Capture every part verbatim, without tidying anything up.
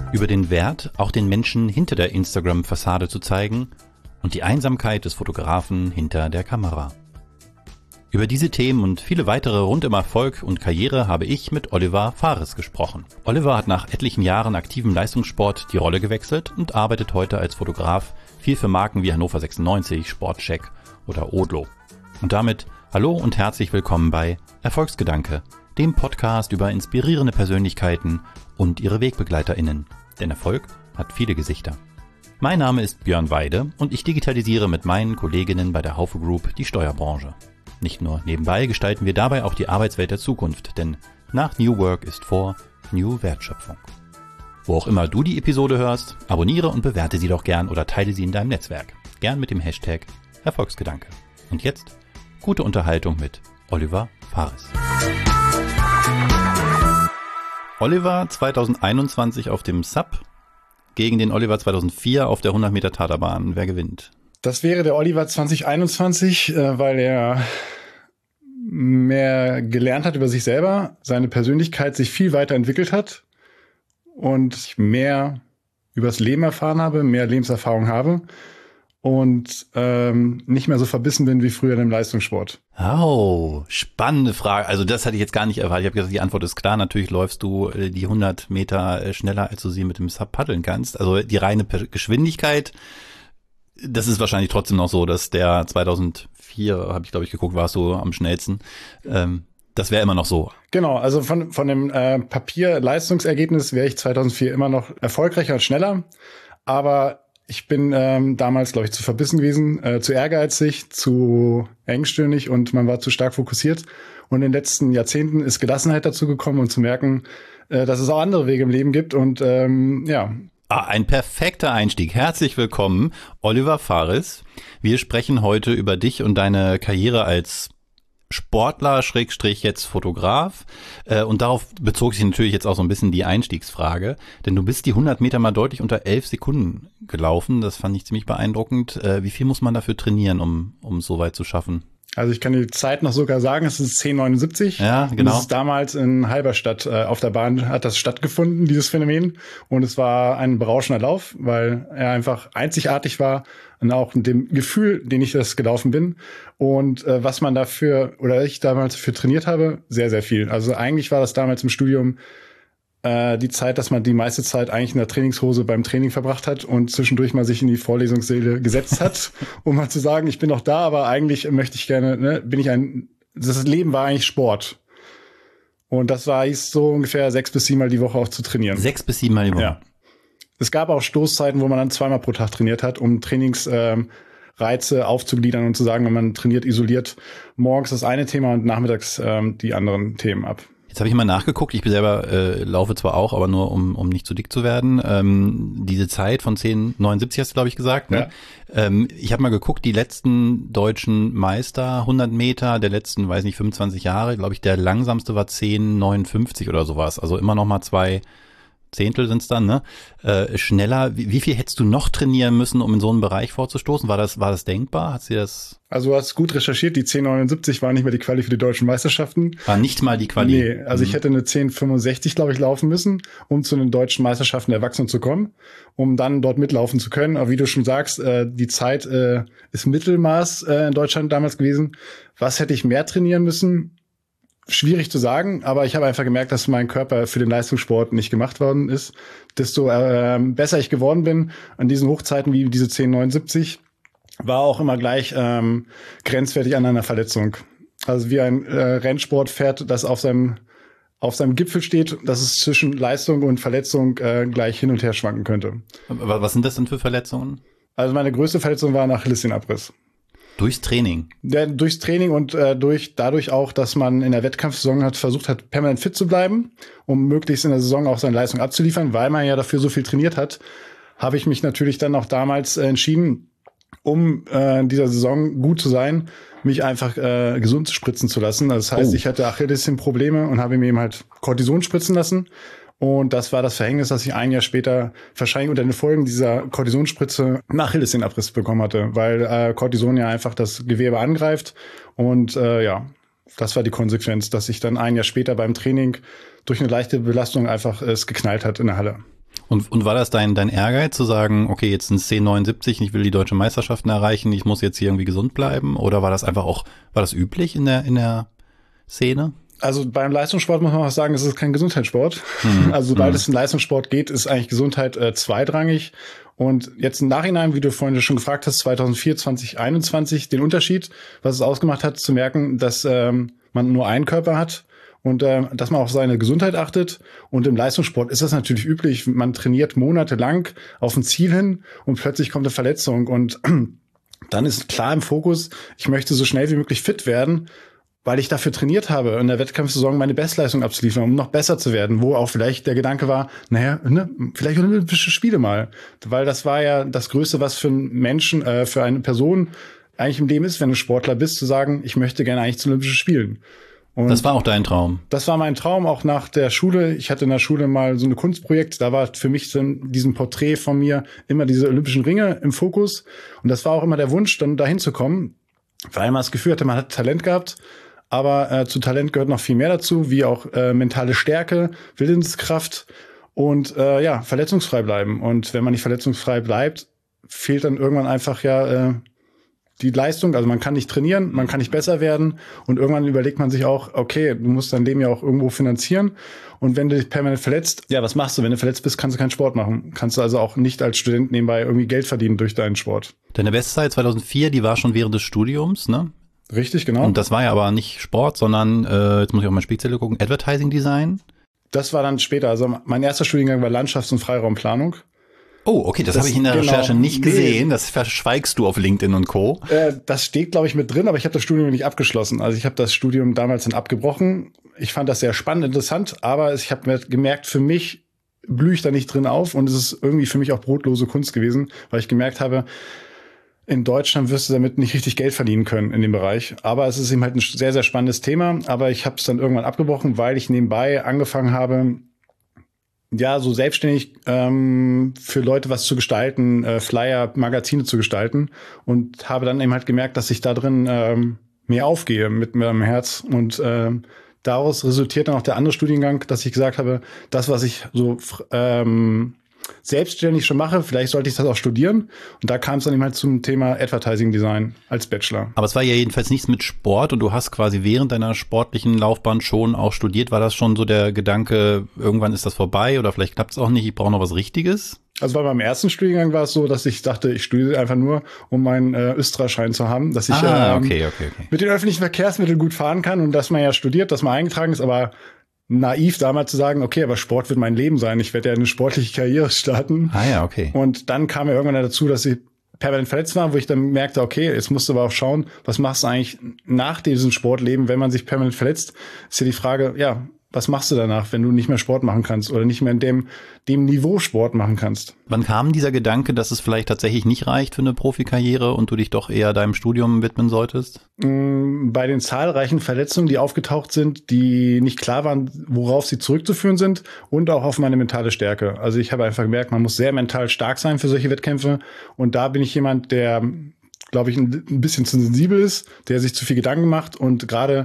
Über den Wert, auch den Menschen hinter der Instagram-Fassade zu zeigen und die Einsamkeit des Fotografen hinter der Kamera. Über diese Themen und viele weitere rund um Erfolg und Karriere habe ich mit Oliver Fares gesprochen. Oliver hat nach etlichen Jahren aktivem Leistungssport die Rolle gewechselt und arbeitet heute als Fotograf viel für Marken wie Hannover sechsundneunzig, Sportcheck oder Odlo. Und damit hallo und herzlich willkommen bei Erfolgsgedanke, dem Podcast über inspirierende Persönlichkeiten und ihre WegbegleiterInnen. Denn Erfolg hat viele Gesichter. Mein Name ist Björn Weide und ich digitalisiere mit meinen Kolleginnen bei der Haufe Group die Steuerbranche. Nicht nur nebenbei gestalten wir dabei auch die Arbeitswelt der Zukunft, denn nach New Work ist vor New Wertschöpfung. Wo auch immer du die Episode hörst, abonniere und bewerte sie doch gern oder teile sie in deinem Netzwerk. Gern mit dem Hashtag Erfolgsgedanke. Und jetzt gute Unterhaltung mit Oliver Fares. Oliver zweitausendeinundzwanzig auf dem Sub gegen den Oliver zweitausendvier auf der hundert Meter Taterbahn. Wer gewinnt? Das wäre der Oliver zwanzig einundzwanzig, äh, weil er mehr gelernt hat über sich selber, seine Persönlichkeit sich viel weiterentwickelt hat und ich mehr übers Leben erfahren habe, mehr Lebenserfahrung habe und ähm, nicht mehr so verbissen bin wie früher im Leistungssport. Oh, spannende Frage. Also das hatte ich jetzt gar nicht erwartet. Ich habe gesagt, die Antwort ist klar. Natürlich läufst du die hundert Meter schneller, als du sie mit dem Sub paddeln kannst. Also die reine Geschwindigkeit. Das ist wahrscheinlich trotzdem noch so, dass der zweitausendvier, habe ich glaube ich geguckt, warst du am schnellsten. Ähm, das wäre immer noch so. Genau, also von von dem äh, Papier-Leistungsergebnis wäre ich zweitausendvier immer noch erfolgreicher und schneller. Aber ich bin ähm, damals, glaube ich, zu verbissen gewesen, äh, zu ehrgeizig, zu engstirnig und man war zu stark fokussiert. Und in den letzten Jahrzehnten ist Gelassenheit dazu gekommen und zu merken, äh, dass es auch andere Wege im Leben gibt. Und ähm, ja, Ah, ein perfekter Einstieg. Herzlich willkommen, Oliver Fares. Wir sprechen heute über dich und deine Karriere als Sportler, Schrägstrich jetzt Fotograf. Äh, und darauf bezog sich natürlich jetzt auch so ein bisschen die Einstiegsfrage. Denn du bist die hundert Meter mal deutlich unter elf Sekunden gelaufen. Das fand ich ziemlich beeindruckend. Äh, wie viel muss man dafür trainieren, um um es so weit zu schaffen? Also ich kann die Zeit noch sogar sagen, es ist zehn neunundsiebzig. Ja, genau. Und das ist damals in Halberstadt äh, auf der Bahn hat das stattgefunden, dieses Phänomen. Und es war ein berauschender Lauf, weil er einfach einzigartig war und auch mit dem Gefühl, den ich das gelaufen bin. Und äh, was man dafür oder ich damals für trainiert habe, sehr, sehr viel. Also eigentlich war das damals im Studium äh, die Zeit, dass man die meiste Zeit eigentlich in der Trainingshose beim Training verbracht hat und zwischendurch mal sich in die Vorlesungssäle gesetzt hat, um mal zu sagen, ich bin noch da, aber eigentlich möchte ich gerne, ne, bin ich ein, das Leben war eigentlich Sport. Und das war hieß so ungefähr sechs bis sieben Mal die Woche auch zu trainieren. Sechs bis sieben Mal die Woche? Ja. Es gab auch Stoßzeiten, wo man dann zweimal pro Tag trainiert hat, um Trainingsreize ähm, aufzugliedern und zu sagen, wenn man trainiert, isoliert morgens das eine Thema und nachmittags ähm, die anderen Themen ab. Jetzt habe ich mal nachgeguckt, ich selber äh, laufe zwar auch, aber nur um um nicht zu dick zu werden. Ähm, diese Zeit von zehn neunundsiebzig hast du, glaube ich, gesagt. Ne? Ja. Ähm, ich habe mal geguckt, die letzten deutschen Meister, hundert Meter, der letzten, weiß nicht, fünfundzwanzig Jahre, glaube ich, der langsamste war zehn neunundfünfzig oder sowas. Also immer noch mal zwei Zehntel sind's dann, ne? Äh, schneller. Wie, wie viel hättest du noch trainieren müssen, um in so einen Bereich vorzustoßen? War das, war das denkbar? Hat sie das? Also du hast gut recherchiert. Die zehn neunundsiebzig war nicht mehr die Quali für die deutschen Meisterschaften. War nicht mal die Quali? Nee, also mhm. ich hätte eine zehn fünfundsechzig, glaube ich, laufen müssen, um zu den deutschen Meisterschaften der Erwachsenen zu kommen, um dann dort mitlaufen zu können. Aber wie du schon sagst, äh, die Zeit äh, ist Mittelmaß äh, in Deutschland damals gewesen. Was hätte ich mehr trainieren müssen? Schwierig zu sagen, aber ich habe einfach gemerkt, dass mein Körper für den Leistungssport nicht gemacht worden ist. Desto äh, besser ich geworden bin an diesen Hochzeiten wie diese zehn neunundsiebzig, war auch immer gleich ähm, grenzwertig an einer Verletzung. Also wie ein äh, Rennsportpferd, das auf seinem auf seinem Gipfel steht, dass es zwischen Leistung und Verletzung äh, gleich hin und her schwanken könnte. Was sind das denn für Verletzungen? Also meine größte Verletzung war ein Achillessehnenabriss. Durchs Training? Ja, durchs Training und äh, durch dadurch auch, dass man in der Wettkampfsaison hat versucht hat, permanent fit zu bleiben, um möglichst in der Saison auch seine Leistung abzuliefern, weil man ja dafür so viel trainiert hat, habe ich mich natürlich dann auch damals äh, entschieden, um äh, in dieser Saison gut zu sein, mich einfach äh, gesund spritzen zu lassen. Das heißt, oh. ich hatte Achillessehnenprobleme und habe mir eben halt Cortison spritzen lassen. Und das war das Verhängnis, dass ich ein Jahr später wahrscheinlich unter den Folgen dieser Cortisonspritze einen Achillessehnenabriss bekommen hatte, weil äh, Cortison ja einfach das Gewebe angreift. Und äh, ja, das war die Konsequenz, dass ich dann ein Jahr später beim Training durch eine leichte Belastung einfach es geknallt hat in der Halle. Und, und war das dein, dein Ehrgeiz zu sagen, okay, jetzt sind es zehn neunundsiebzig, ich will die deutschen Meisterschaften erreichen, ich muss jetzt hier irgendwie gesund bleiben? Oder war das einfach auch, war das üblich in der, in der Szene? Also beim Leistungssport muss man auch sagen, es ist kein Gesundheitssport. Mhm. Also sobald mhm. es in Leistungssport geht, ist eigentlich Gesundheit äh, zweitrangig. Und jetzt im Nachhinein, wie du vorhin schon gefragt hast, zweitausendvier, zwanzig einundzwanzig, den Unterschied, was es ausgemacht hat, zu merken, dass ähm, man nur einen Körper hat und äh, dass man auf seine Gesundheit achtet. Und im Leistungssport ist das natürlich üblich. Man trainiert monatelang auf ein Ziel hin und plötzlich kommt eine Verletzung. Und dann ist klar im Fokus, ich möchte so schnell wie möglich fit werden, weil ich dafür trainiert habe, in der Wettkampfsaison meine Bestleistung abzuliefern, um noch besser zu werden, wo auch vielleicht der Gedanke war, naja, ne, vielleicht Olympische Spiele mal. Weil das war ja das Größte, was für einen Menschen, äh, für eine Person eigentlich im Leben ist, wenn du Sportler bist, zu sagen, ich möchte gerne eigentlich zu Olympischen Spielen. Und das war auch dein Traum? Das war mein Traum, auch nach der Schule. Ich hatte in der Schule mal so ein Kunstprojekt, da war für mich in diesem Porträt von mir immer diese Olympischen Ringe im Fokus. Und das war auch immer der Wunsch, dann dahin zu kommen, weil man das Gefühl hatte, man hat Talent gehabt. Aber äh, zu Talent gehört noch viel mehr dazu, wie auch äh, mentale Stärke, Willenskraft und äh, ja, verletzungsfrei bleiben. Und wenn man nicht verletzungsfrei bleibt, fehlt dann irgendwann einfach ja äh, die Leistung. Also man kann nicht trainieren, man kann nicht besser werden. Und irgendwann überlegt man sich auch, okay, du musst dein Leben ja auch irgendwo finanzieren. Und wenn du dich permanent verletzt, ja, was machst du? Wenn du verletzt bist, kannst du keinen Sport machen. Kannst du also auch nicht als Student nebenbei irgendwie Geld verdienen durch deinen Sport. Deine Bestzeit zweitausendvier, die war schon während des Studiums, ne? Richtig, genau. Und das war ja aber nicht Sport, sondern, äh, jetzt muss ich auf meine Spielzettel gucken, Advertising Design? Das war dann später. Also mein erster Studiengang war Landschafts- und Freiraumplanung. Oh, okay, das, das habe ich in der genau, Recherche nicht gesehen. Nee. Das verschweigst du auf LinkedIn und Co. Äh, das steht, glaube ich, mit drin, aber ich habe das Studium nicht abgeschlossen. Also ich habe das Studium damals dann abgebrochen. Ich fand das sehr spannend, interessant, aber ich habe gemerkt, für mich blühe ich da nicht drin auf und es ist irgendwie für mich auch brotlose Kunst gewesen, weil ich gemerkt habe, in Deutschland wirst du damit nicht richtig Geld verdienen können in dem Bereich. Aber es ist eben halt ein sehr, sehr spannendes Thema. Aber ich habe es dann irgendwann abgebrochen, weil ich nebenbei angefangen habe, ja, so selbstständig ähm, für Leute was zu gestalten, äh, Flyer, Magazine zu gestalten. Und habe dann eben halt gemerkt, dass ich da drin ähm, mehr aufgehe mit meinem Herz. Und ähm, daraus resultiert dann auch der andere Studiengang, dass ich gesagt habe, das, was ich so ähm, selbstständig schon mache, vielleicht sollte ich das auch studieren. Und da kam es dann eben halt zum Thema Advertising Design als Bachelor. Aber es war ja jedenfalls nichts mit Sport und du hast quasi während deiner sportlichen Laufbahn schon auch studiert. War das schon so der Gedanke, irgendwann ist das vorbei oder vielleicht klappt es auch nicht, ich brauche noch was Richtiges? Also bei meinem ersten Studiengang war es so, dass ich dachte, ich studiere einfach nur, um meinen äh, Östra-Schein zu haben, dass ich ah, ähm, okay, okay, okay. mit den öffentlichen Verkehrsmitteln gut fahren kann und dass man ja studiert, dass man eingetragen ist, aber naiv damals zu sagen, okay, aber Sport wird mein Leben sein. Ich werde ja eine sportliche Karriere starten. Ah ja, okay. Und dann kam ja irgendwann dazu, dass ich permanent verletzt war, wo ich dann merkte, okay, jetzt musst du aber auch schauen, was machst du eigentlich nach diesem Sportleben, wenn man sich permanent verletzt? Ist ja die Frage, ja, was machst du danach, wenn du nicht mehr Sport machen kannst oder nicht mehr in dem, dem Niveau Sport machen kannst? Wann kam dieser Gedanke, dass es vielleicht tatsächlich nicht reicht für eine Profikarriere und du dich doch eher deinem Studium widmen solltest? Bei den zahlreichen Verletzungen, die aufgetaucht sind, die nicht klar waren, worauf sie zurückzuführen sind und auch auf meine mentale Stärke. Also ich habe einfach gemerkt, man muss sehr mental stark sein für solche Wettkämpfe und da bin ich jemand, der, glaube ich, ein bisschen zu sensibel ist, der sich zu viel Gedanken macht und gerade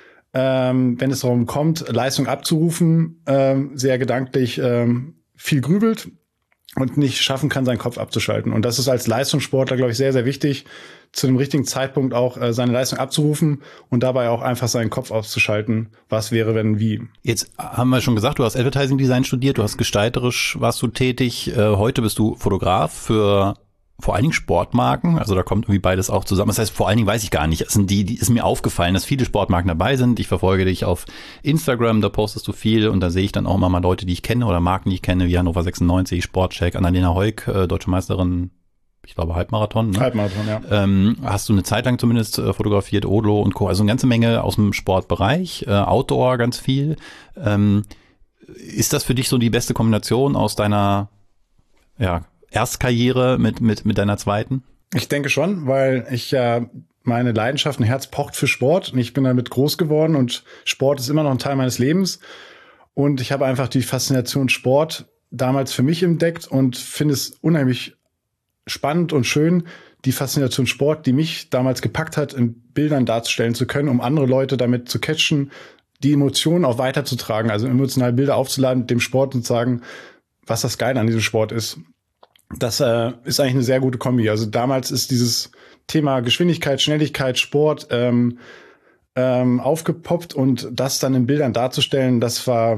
Ähm, wenn es darum kommt, Leistung abzurufen, ähm, sehr gedanklich ähm, viel grübelt und nicht schaffen kann, seinen Kopf abzuschalten. Und das ist als Leistungssportler, glaube ich, sehr, sehr wichtig, zu dem richtigen Zeitpunkt auch äh, seine Leistung abzurufen und dabei auch einfach seinen Kopf auszuschalten. Was wäre, wenn, wie. Jetzt haben wir schon gesagt, du hast Advertising Design studiert, du hast gestalterisch, warst du tätig. Äh, heute bist du Fotograf für vor allen Dingen Sportmarken, also da kommt irgendwie beides auch zusammen. Das heißt, vor allen Dingen weiß ich gar nicht. Es sind die, die ist mir aufgefallen, dass viele Sportmarken dabei sind. Ich verfolge dich auf Instagram, da postest du viel und da sehe ich dann auch immer mal Leute, die ich kenne oder Marken, die ich kenne, wie Hannover sechsundneunzig, Sportcheck, Annalena Heuk, äh, Deutsche Meisterin, ich glaube Halbmarathon. Ne? Halbmarathon, ja. Ähm, hast du eine Zeit lang zumindest äh, fotografiert, Odlo und Co. Also eine ganze Menge aus dem Sportbereich, äh, Outdoor ganz viel. Ähm, ist das für dich so die beste Kombination aus deiner, ja, Erstkarriere mit, mit, mit deiner zweiten? Ich denke schon, weil ich ja meine Leidenschaft, ein Herz pocht für Sport und ich bin damit groß geworden und Sport ist immer noch ein Teil meines Lebens und ich habe einfach die Faszination Sport damals für mich entdeckt und finde es unheimlich spannend und schön, die Faszination Sport, die mich damals gepackt hat, in Bildern darzustellen zu können, um andere Leute damit zu catchen, die Emotionen auch weiterzutragen, also emotional Bilder aufzuladen mit dem Sport und zu sagen, was das Geile an diesem Sport ist. Das äh, ist eigentlich eine sehr gute Kombi. Also damals ist dieses Thema Geschwindigkeit, Schnelligkeit, Sport ähm, ähm, aufgepoppt und das dann in Bildern darzustellen, das war,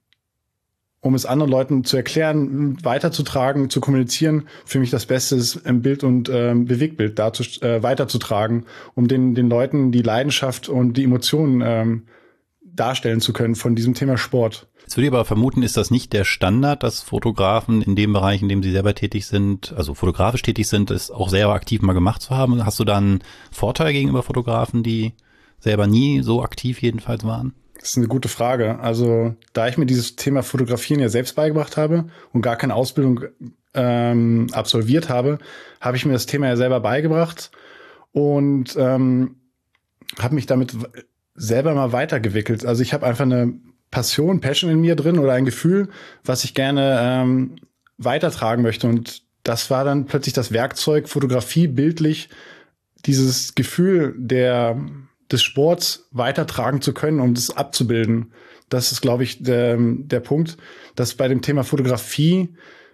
um es anderen Leuten zu erklären, weiterzutragen, zu kommunizieren, für mich das Beste ist, im Bild und ähm, Bewegtbild dazu, äh, weiterzutragen, um den den Leuten die Leidenschaft und die Emotionen ähm, darstellen zu können von diesem Thema Sport. Jetzt würde ich aber vermuten, ist das nicht der Standard, dass Fotografen in dem Bereich, in dem sie selber tätig sind, also fotografisch tätig sind, es auch selber aktiv mal gemacht zu haben? Hast du da einen Vorteil gegenüber Fotografen, die selber nie so aktiv jedenfalls waren? Das ist eine gute Frage. Also da ich mir dieses Thema Fotografieren ja selbst beigebracht habe und gar keine Ausbildung ähm, absolviert habe, habe ich mir das Thema ja selber beigebracht und ähm, habe mich damit selber mal weitergewickelt. Also ich habe einfach eine Passion, Passion in mir drin oder ein Gefühl, was ich gerne ähm, weitertragen möchte. Und das war dann plötzlich das Werkzeug, Fotografie bildlich, dieses Gefühl der des Sports weitertragen zu können, um das abzubilden. Das ist, glaube ich, der, der Punkt, dass bei dem Thema Fotografie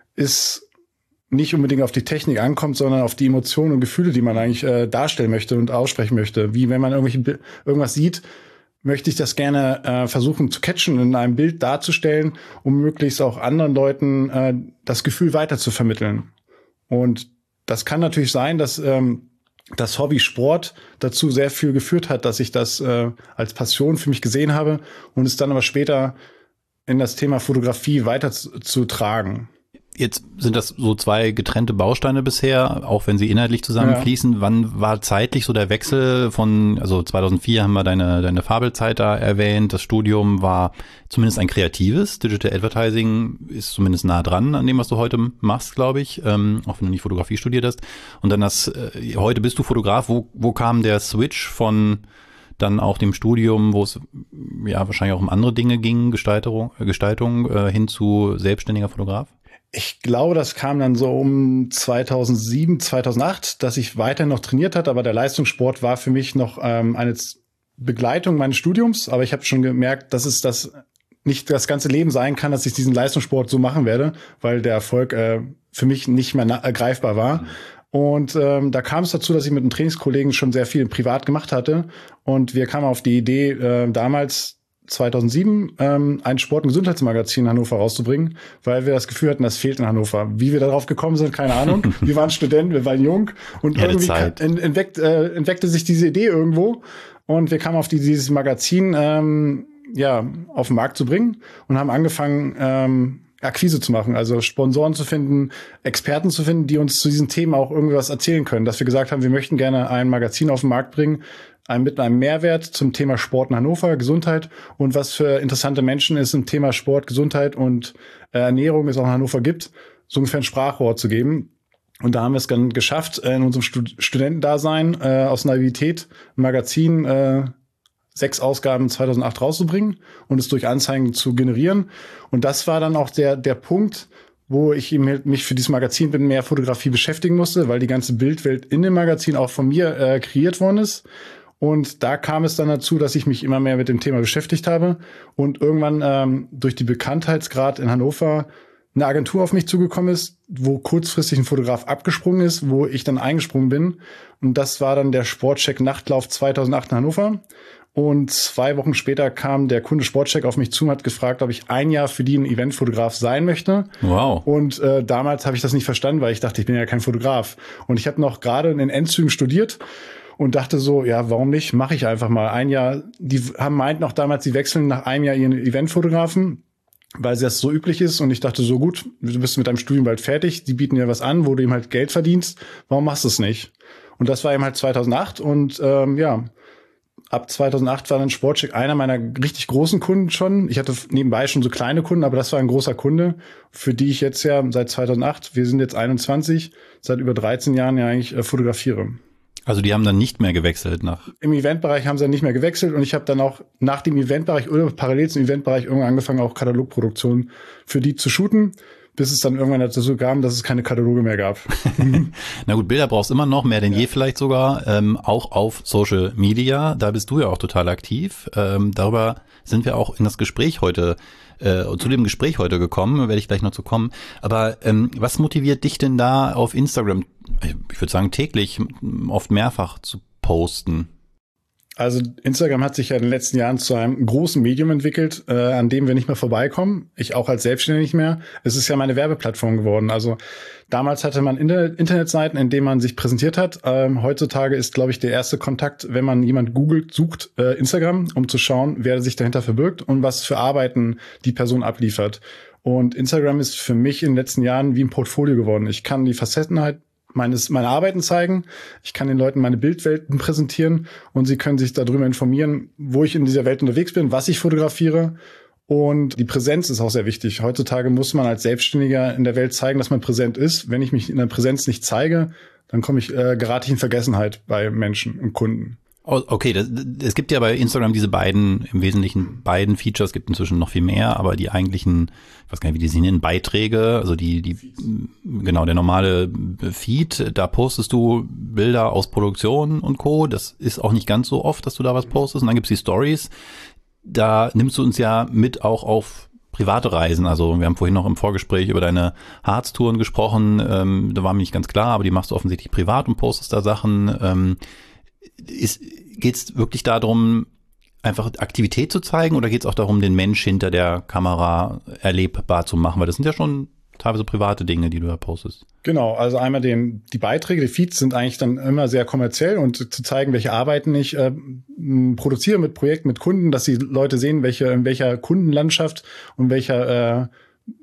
es nicht unbedingt auf die Technik ankommt, sondern auf die Emotionen und Gefühle, die man eigentlich äh, darstellen möchte und aussprechen möchte. Wie wenn man irgendwelche, irgendwas sieht, möchte ich das gerne äh, versuchen zu catchen, in einem Bild darzustellen, um möglichst auch anderen Leuten äh, das Gefühl weiter zu vermitteln. Und das kann natürlich sein, dass ähm, das Hobby Sport dazu sehr viel geführt hat, dass ich das äh, als Passion für mich gesehen habe und es dann aber später in das Thema Fotografie weiterzutragen. Jetzt sind das so zwei getrennte Bausteine bisher, auch wenn sie inhaltlich zusammenfließen. Ja. Wann war zeitlich so der Wechsel von, also zweitausendvier haben wir deine, deine Fabelzeit da erwähnt, das Studium war zumindest ein kreatives, Digital Advertising ist zumindest nah dran an dem, was du heute machst, glaube ich, ähm, auch wenn du nicht Fotografie studiert hast. Und dann das, äh, heute bist du Fotograf, wo, wo kam der Switch von dann auch dem Studium, wo es ja wahrscheinlich auch um andere Dinge ging, Gestaltung, Gestaltung äh, hin zu selbstständiger Fotograf? Ich glaube, das kam dann so um zweitausendsieben, zweitausendacht, dass ich weiterhin noch trainiert hatte, aber der Leistungssport war für mich noch ähm, eine Begleitung meines Studiums. Aber ich habe schon gemerkt, dass es das nicht das ganze Leben sein kann, dass ich diesen Leistungssport so machen werde, weil der Erfolg äh, für mich nicht mehr na- greifbar war. Mhm. Und ähm, da kam es dazu, dass ich mit einem Trainingskollegen schon sehr viel privat gemacht hatte. Und wir kamen auf die Idee, äh, damals zweitausendsieben ähm, ein Sport- und Gesundheitsmagazin in Hannover rauszubringen, weil wir das Gefühl hatten, das fehlt in Hannover. Wie wir darauf gekommen sind, keine Ahnung. Wir waren Studenten, wir waren jung und ja, irgendwie ent- entweckt, äh, entweckte sich diese Idee irgendwo und wir kamen auf die, dieses Magazin ähm, ja auf den Markt zu bringen und haben angefangen, ähm, Akquise zu machen, also Sponsoren zu finden, Experten zu finden, die uns zu diesen Themen auch irgendwas erzählen können. Dass wir gesagt haben, wir möchten gerne ein Magazin auf den Markt bringen, ein, mit einem Mehrwert zum Thema Sport in Hannover, Gesundheit und was für interessante Menschen es im Thema Sport, Gesundheit und äh, Ernährung es auch in Hannover gibt, so ungefähr ein Sprachrohr zu geben. Und da haben wir es dann geschafft, in unserem Stud- Studentendasein äh, aus Naivität ein Magazin äh, sechs Ausgaben zweitausendacht rauszubringen und es durch Anzeigen zu generieren. Und das war dann auch der der Punkt, wo ich mich für dieses Magazin mit mehr Fotografie beschäftigen musste, weil die ganze Bildwelt in dem Magazin auch von mir äh, kreiert worden ist. Und da kam es dann dazu, dass ich mich immer mehr mit dem Thema beschäftigt habe und irgendwann ähm, durch die Bekanntheitsgrad in Hannover eine Agentur auf mich zugekommen ist, wo kurzfristig ein Fotograf abgesprungen ist, wo ich dann eingesprungen bin. Und das war dann der Sportcheck Nachtlauf zweitausendacht in Hannover. Und zwei Wochen später kam der Kunde Sportcheck auf mich zu und hat gefragt, ob ich ein Jahr für die ein Eventfotograf sein möchte. Wow. Und äh, damals habe ich das nicht verstanden, weil ich dachte, ich bin ja kein Fotograf. Und ich habe noch gerade in den Endzügen studiert und dachte so, ja, warum nicht? Mache ich einfach mal ein Jahr. Die haben meinten auch damals, sie wechseln nach einem Jahr ihren Eventfotografen, weil das so üblich ist. Und ich dachte so, gut, du bist mit deinem Studium bald fertig. Die bieten dir was an, wo du eben halt Geld verdienst. Warum machst du es nicht? Und das war eben halt zweitausendacht. Und ähm, ja, ab zweitausendacht war dann Sportcheck einer meiner richtig großen Kunden schon. Ich hatte nebenbei schon so kleine Kunden, aber das war ein großer Kunde, für die ich jetzt ja seit zweitausendacht, wir sind jetzt einundzwanzig, seit über dreizehn Jahren ja eigentlich äh, fotografiere. Also die haben dann nicht mehr gewechselt nach? Im Eventbereich haben sie dann nicht mehr gewechselt und ich habe dann auch nach dem Eventbereich oder parallel zum Eventbereich irgendwann angefangen, auch Katalogproduktionen für die zu shooten. bis es dann irgendwann dazu kam, dass es keine Kataloge mehr gab. Na gut, Bilder brauchst immer noch, mehr denn ja. je vielleicht sogar, ähm, auch auf Social Media. Da bist du ja auch total aktiv. Ähm, darüber sind wir auch in das Gespräch heute, äh, zu dem Gespräch heute gekommen, werde ich gleich noch zu kommen. Aber ähm, was motiviert dich denn da auf Instagram, ich würde sagen täglich, oft mehrfach zu posten? Also Instagram hat sich ja in den letzten Jahren zu einem großen Medium entwickelt, äh, an dem wir nicht mehr vorbeikommen. Ich auch als Selbstständiger nicht mehr. Es ist ja meine Werbeplattform geworden. Also damals hatte man Inter- Internetseiten, in denen man sich präsentiert hat. Ähm, heutzutage ist, glaube ich, der erste Kontakt, wenn man jemand googelt, sucht, äh, Instagram, um zu schauen, wer sich dahinter verbirgt und was für Arbeiten die Person abliefert. Und Instagram ist für mich in den letzten Jahren wie ein Portfolio geworden. Ich kann die Facettenheit meines meine Arbeiten zeigen. Ich kann den Leuten meine Bildwelten präsentieren und sie können sich darüber informieren, wo ich in dieser Welt unterwegs bin, was ich fotografiere. Und die Präsenz ist auch sehr wichtig. Heutzutage muss man als Selbstständiger in der Welt zeigen, dass man präsent ist. Wenn ich mich in der Präsenz nicht zeige, dann komme ich äh, gerate ich in Vergessenheit bei Menschen und Kunden. Okay, das, es gibt ja bei Instagram diese beiden, im Wesentlichen beiden Features, es gibt inzwischen noch viel mehr, aber die eigentlichen, ich weiß gar nicht, wie die sie nennen, Beiträge, also die, die, genau, der normale Feed, da postest du Bilder aus Produktion und Co., das ist auch nicht ganz so oft, dass du da was postest, und dann gibt's die Stories, da nimmst du uns ja mit auch auf private Reisen, also wir haben vorhin noch im Vorgespräch über deine Harztouren gesprochen, ähm, da war mir nicht ganz klar, aber die machst du offensichtlich privat und postest da Sachen, ähm, Ist, geht's wirklich darum, einfach Aktivität zu zeigen, oder geht's auch darum, den Mensch hinter der Kamera erlebbar zu machen? Weil das sind ja schon teilweise private Dinge, die du da postest. Genau, also einmal den, die Beiträge, die Feeds sind eigentlich dann immer sehr kommerziell, und zu zeigen, welche Arbeiten ich äh, produziere mit Projekten, mit Kunden, dass die Leute sehen, welche in welcher Kundenlandschaft und welcher äh,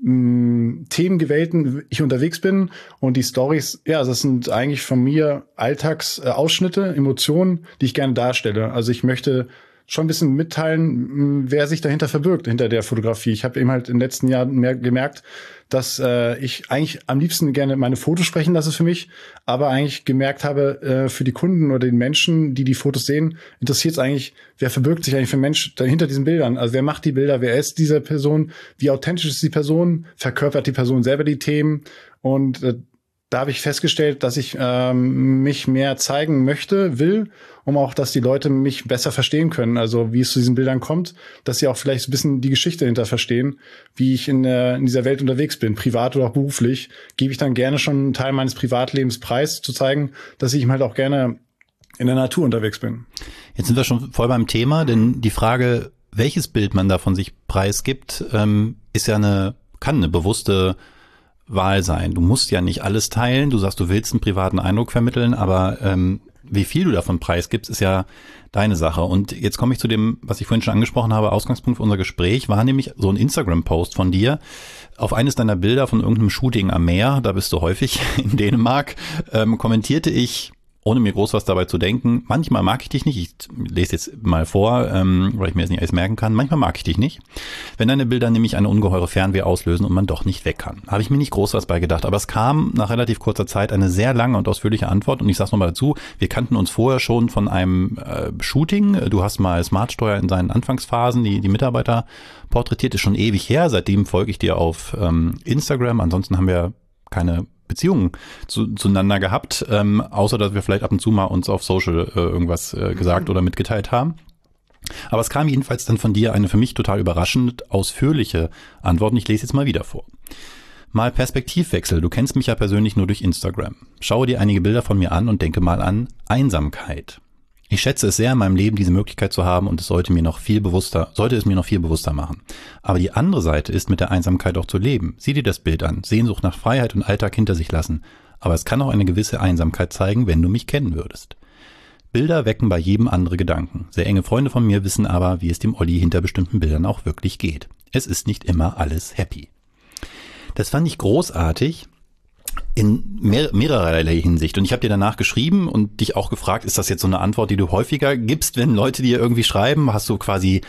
Themengewählten ich unterwegs bin. Und die Stories, ja, das sind eigentlich von mir Alltagsausschnitte, Emotionen, die ich gerne darstelle. Also ich möchte schon ein bisschen mitteilen, wer sich dahinter verbirgt, hinter der Fotografie. Ich habe eben halt in den letzten Jahren mehr gemerkt, dass äh, ich eigentlich am liebsten gerne meine Fotos sprechen lasse für mich, aber eigentlich gemerkt habe, äh, für die Kunden oder den Menschen, die die Fotos sehen, interessiert es eigentlich, wer verbirgt sich eigentlich für ein Mensch dahinter diesen Bildern? Also wer macht die Bilder, wer ist diese Person, wie authentisch ist die Person, verkörpert die Person selber die Themen? Und äh, da habe ich festgestellt, dass ich ähm, mich mehr zeigen möchte, will, um auch, dass die Leute mich besser verstehen können. Also wie es zu diesen Bildern kommt, dass sie auch vielleicht so ein bisschen die Geschichte dahinter verstehen, wie ich in, äh, in dieser Welt unterwegs bin, privat oder auch beruflich. Gebe ich dann gerne schon einen Teil meines Privatlebens preis, zu zeigen, dass ich halt auch gerne in der Natur unterwegs bin. Jetzt sind wir schon voll beim Thema, denn die Frage, welches Bild man da von sich preisgibt, ähm, ist ja eine, kann eine bewusste Wahl sein. Du musst ja nicht alles teilen. Du sagst, du willst einen privaten Eindruck vermitteln, aber ähm, wie viel du davon preisgibst, ist ja deine Sache. Und jetzt komme ich zu dem, was ich vorhin schon angesprochen habe. Ausgangspunkt für unser Gespräch war nämlich so ein Instagram-Post von dir auf eines deiner Bilder von irgendeinem Shooting am Meer. Da bist du häufig in Dänemark. Ähm, kommentierte ich, ohne mir groß was dabei zu denken, manchmal mag ich dich nicht, ich lese jetzt mal vor, ähm, weil ich mir das nicht alles merken kann, manchmal mag ich dich nicht, wenn deine Bilder nämlich eine ungeheure Fernweh auslösen und man doch nicht weg kann. Habe ich mir nicht groß was bei gedacht, aber es kam nach relativ kurzer Zeit eine sehr lange und ausführliche Antwort, und ich sag's nochmal dazu, wir kannten uns vorher schon von einem äh, Shooting, du hast mal Smartsteuer in seinen Anfangsphasen, die, die Mitarbeiter porträtiert, ist schon ewig her, seitdem folge ich dir auf ähm, Instagram, ansonsten haben wir keine Beziehungen zu, zueinander gehabt, ähm, außer dass wir vielleicht ab und zu mal uns auf Social äh, irgendwas äh, gesagt mhm. oder mitgeteilt haben. Aber es kam jedenfalls dann von dir eine für mich total überraschend ausführliche Antwort, und ich lese jetzt mal wieder vor. Mal Perspektivwechsel, du kennst mich ja persönlich nur durch Instagram. Schaue dir einige Bilder von mir an und denke mal an Einsamkeit. Ich schätze es sehr, in meinem Leben diese Möglichkeit zu haben, und es sollte mir noch viel bewusster, sollte es mir noch viel bewusster machen. Aber die andere Seite ist, mit der Einsamkeit auch zu leben. Sieh dir das Bild an. Sehnsucht nach Freiheit und Alltag hinter sich lassen. Aber es kann auch eine gewisse Einsamkeit zeigen, wenn du mich kennen würdest. Bilder wecken bei jedem andere Gedanken. Sehr enge Freunde von mir wissen aber, wie es dem Olli hinter bestimmten Bildern auch wirklich geht. Es ist nicht immer alles happy. Das fand ich großartig. In mehr, mehrerlei Hinsicht. Und ich habe dir danach geschrieben und dich auch gefragt, ist das jetzt so eine Antwort, die du häufiger gibst, wenn Leute dir irgendwie schreiben? Hast du quasi,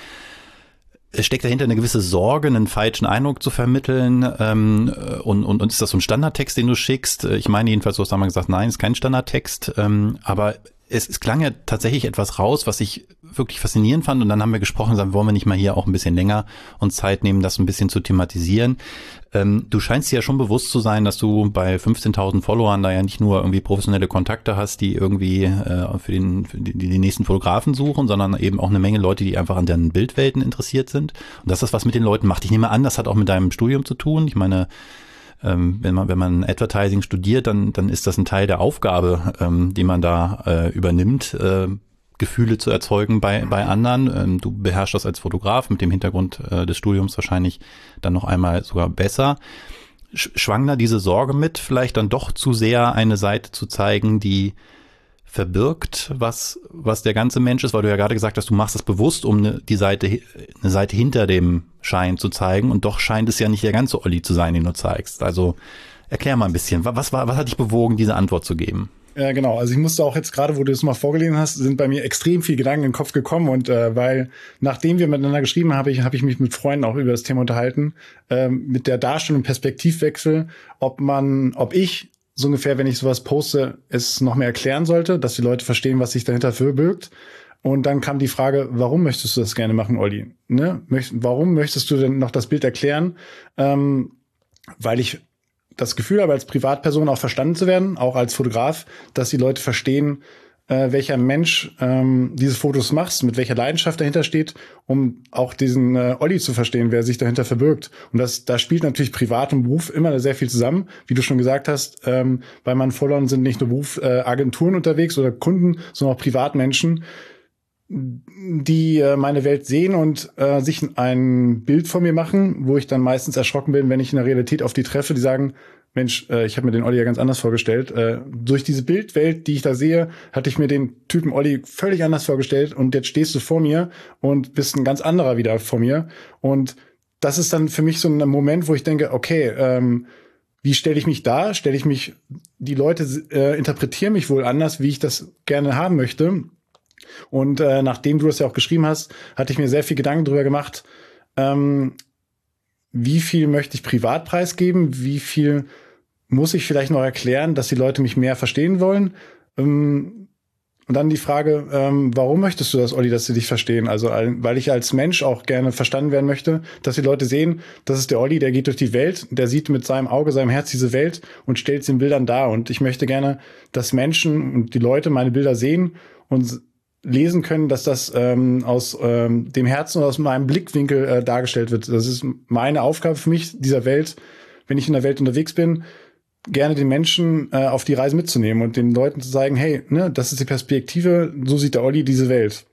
steckt dahinter eine gewisse Sorge, einen falschen Eindruck zu vermitteln? Ähm, und, und, und ist das so ein Standardtext, den du schickst? Ich meine jedenfalls, du hast damals gesagt, nein, ist kein Standardtext. Ähm, aber es, es klang ja tatsächlich etwas raus, was ich wirklich faszinierend fand. Und dann haben wir gesprochen, sagen, wollen wir nicht mal hier auch ein bisschen länger uns Zeit nehmen, das ein bisschen zu thematisieren. Ähm, du scheinst dir ja schon bewusst zu sein, dass du bei fünfzehntausend Followern da ja nicht nur irgendwie professionelle Kontakte hast, die irgendwie äh, für, den, für die, die nächsten Fotografen suchen, sondern eben auch eine Menge Leute, die einfach an deren Bildwelten interessiert sind. Und dass das was mit den Leuten macht. Ich nehme an, das hat auch mit deinem Studium zu tun. Ich meine, Ähm, wenn man wenn man Advertising studiert, dann dann ist das ein Teil der Aufgabe, ähm, die man da äh, übernimmt, äh, Gefühle zu erzeugen bei bei anderen. Ähm, du beherrschst das als Fotograf mit dem Hintergrund äh, des Studiums wahrscheinlich dann noch einmal sogar besser. Sch- schwang da diese Sorge mit, vielleicht dann doch zu sehr eine Seite zu zeigen, die verbirgt, was was der ganze Mensch ist, weil du ja gerade gesagt hast, du machst es bewusst, um eine, die Seite eine Seite hinter dem Schein zu zeigen, und doch scheint es ja nicht der ganze Olli zu sein, den du zeigst. Also erklär mal ein bisschen, was war was hat dich bewogen, diese Antwort zu geben? Ja, genau. Also ich musste auch jetzt gerade, wo du es mal vorgelesen hast, sind bei mir extrem viel Gedanken in den Kopf gekommen, und äh, weil nachdem wir miteinander geschrieben haben, habe ich habe ich mich mit Freunden auch über das Thema unterhalten, ähm, mit der Darstellung, Perspektivwechsel, ob man, ob ich so ungefähr, wenn ich sowas poste, es noch mehr erklären sollte, dass die Leute verstehen, was sich dahinter verbirgt. Und dann kam die Frage, warum möchtest du das gerne machen, Olli? Ne? Möcht, warum möchtest du denn noch das Bild erklären? Ähm, weil ich das Gefühl habe, als Privatperson auch verstanden zu werden, auch als Fotograf, dass die Leute verstehen, äh, welcher Mensch ähm, diese Fotos macht, mit welcher Leidenschaft dahinter steht, um auch diesen äh, Olli zu verstehen, wer sich dahinter verbirgt. Und das, da spielt natürlich Privat und Beruf immer sehr viel zusammen. Wie du schon gesagt hast, ähm, bei meinen Followern sind nicht nur Berufsagenturen äh, unterwegs oder Kunden, sondern auch Privatmenschen, die äh, meine Welt sehen und äh, sich ein Bild von mir machen, wo ich dann meistens erschrocken bin, wenn ich in der Realität auf die treffe, die sagen, Mensch, äh, ich habe mir den Olli ja ganz anders vorgestellt. Äh, durch diese Bildwelt, die ich da sehe, hatte ich mir den Typen Olli völlig anders vorgestellt, und jetzt stehst du vor mir und bist ein ganz anderer wieder vor mir. Und das ist dann für mich so ein Moment, wo ich denke, okay, ähm, wie stelle ich mich dar? Stelle ich mich, die Leute äh, interpretieren mich wohl anders, wie ich das gerne haben möchte. Und äh, nachdem du das ja auch geschrieben hast, hatte ich mir sehr viel Gedanken darüber gemacht, ähm, wie viel möchte ich privat preisgeben, wie viel muss ich vielleicht noch erklären, dass die Leute mich mehr verstehen wollen. Ähm, und dann die Frage, ähm, warum möchtest du das, Olli, dass sie dich verstehen? Also, weil ich als Mensch auch gerne verstanden werden möchte, dass die Leute sehen, das ist der Olli, der geht durch die Welt, der sieht mit seinem Auge, seinem Herz diese Welt und stellt sie in Bildern dar. Und ich möchte gerne, dass Menschen und die Leute meine Bilder sehen und lesen können, dass das ähm, aus ähm, dem Herzen oder aus meinem Blickwinkel äh, dargestellt wird. Das ist meine Aufgabe für mich, dieser Welt, wenn ich in der Welt unterwegs bin, gerne den Menschen äh, auf die Reise mitzunehmen und den Leuten zu sagen, hey, ne, das ist die Perspektive, so sieht der Olli diese Welt.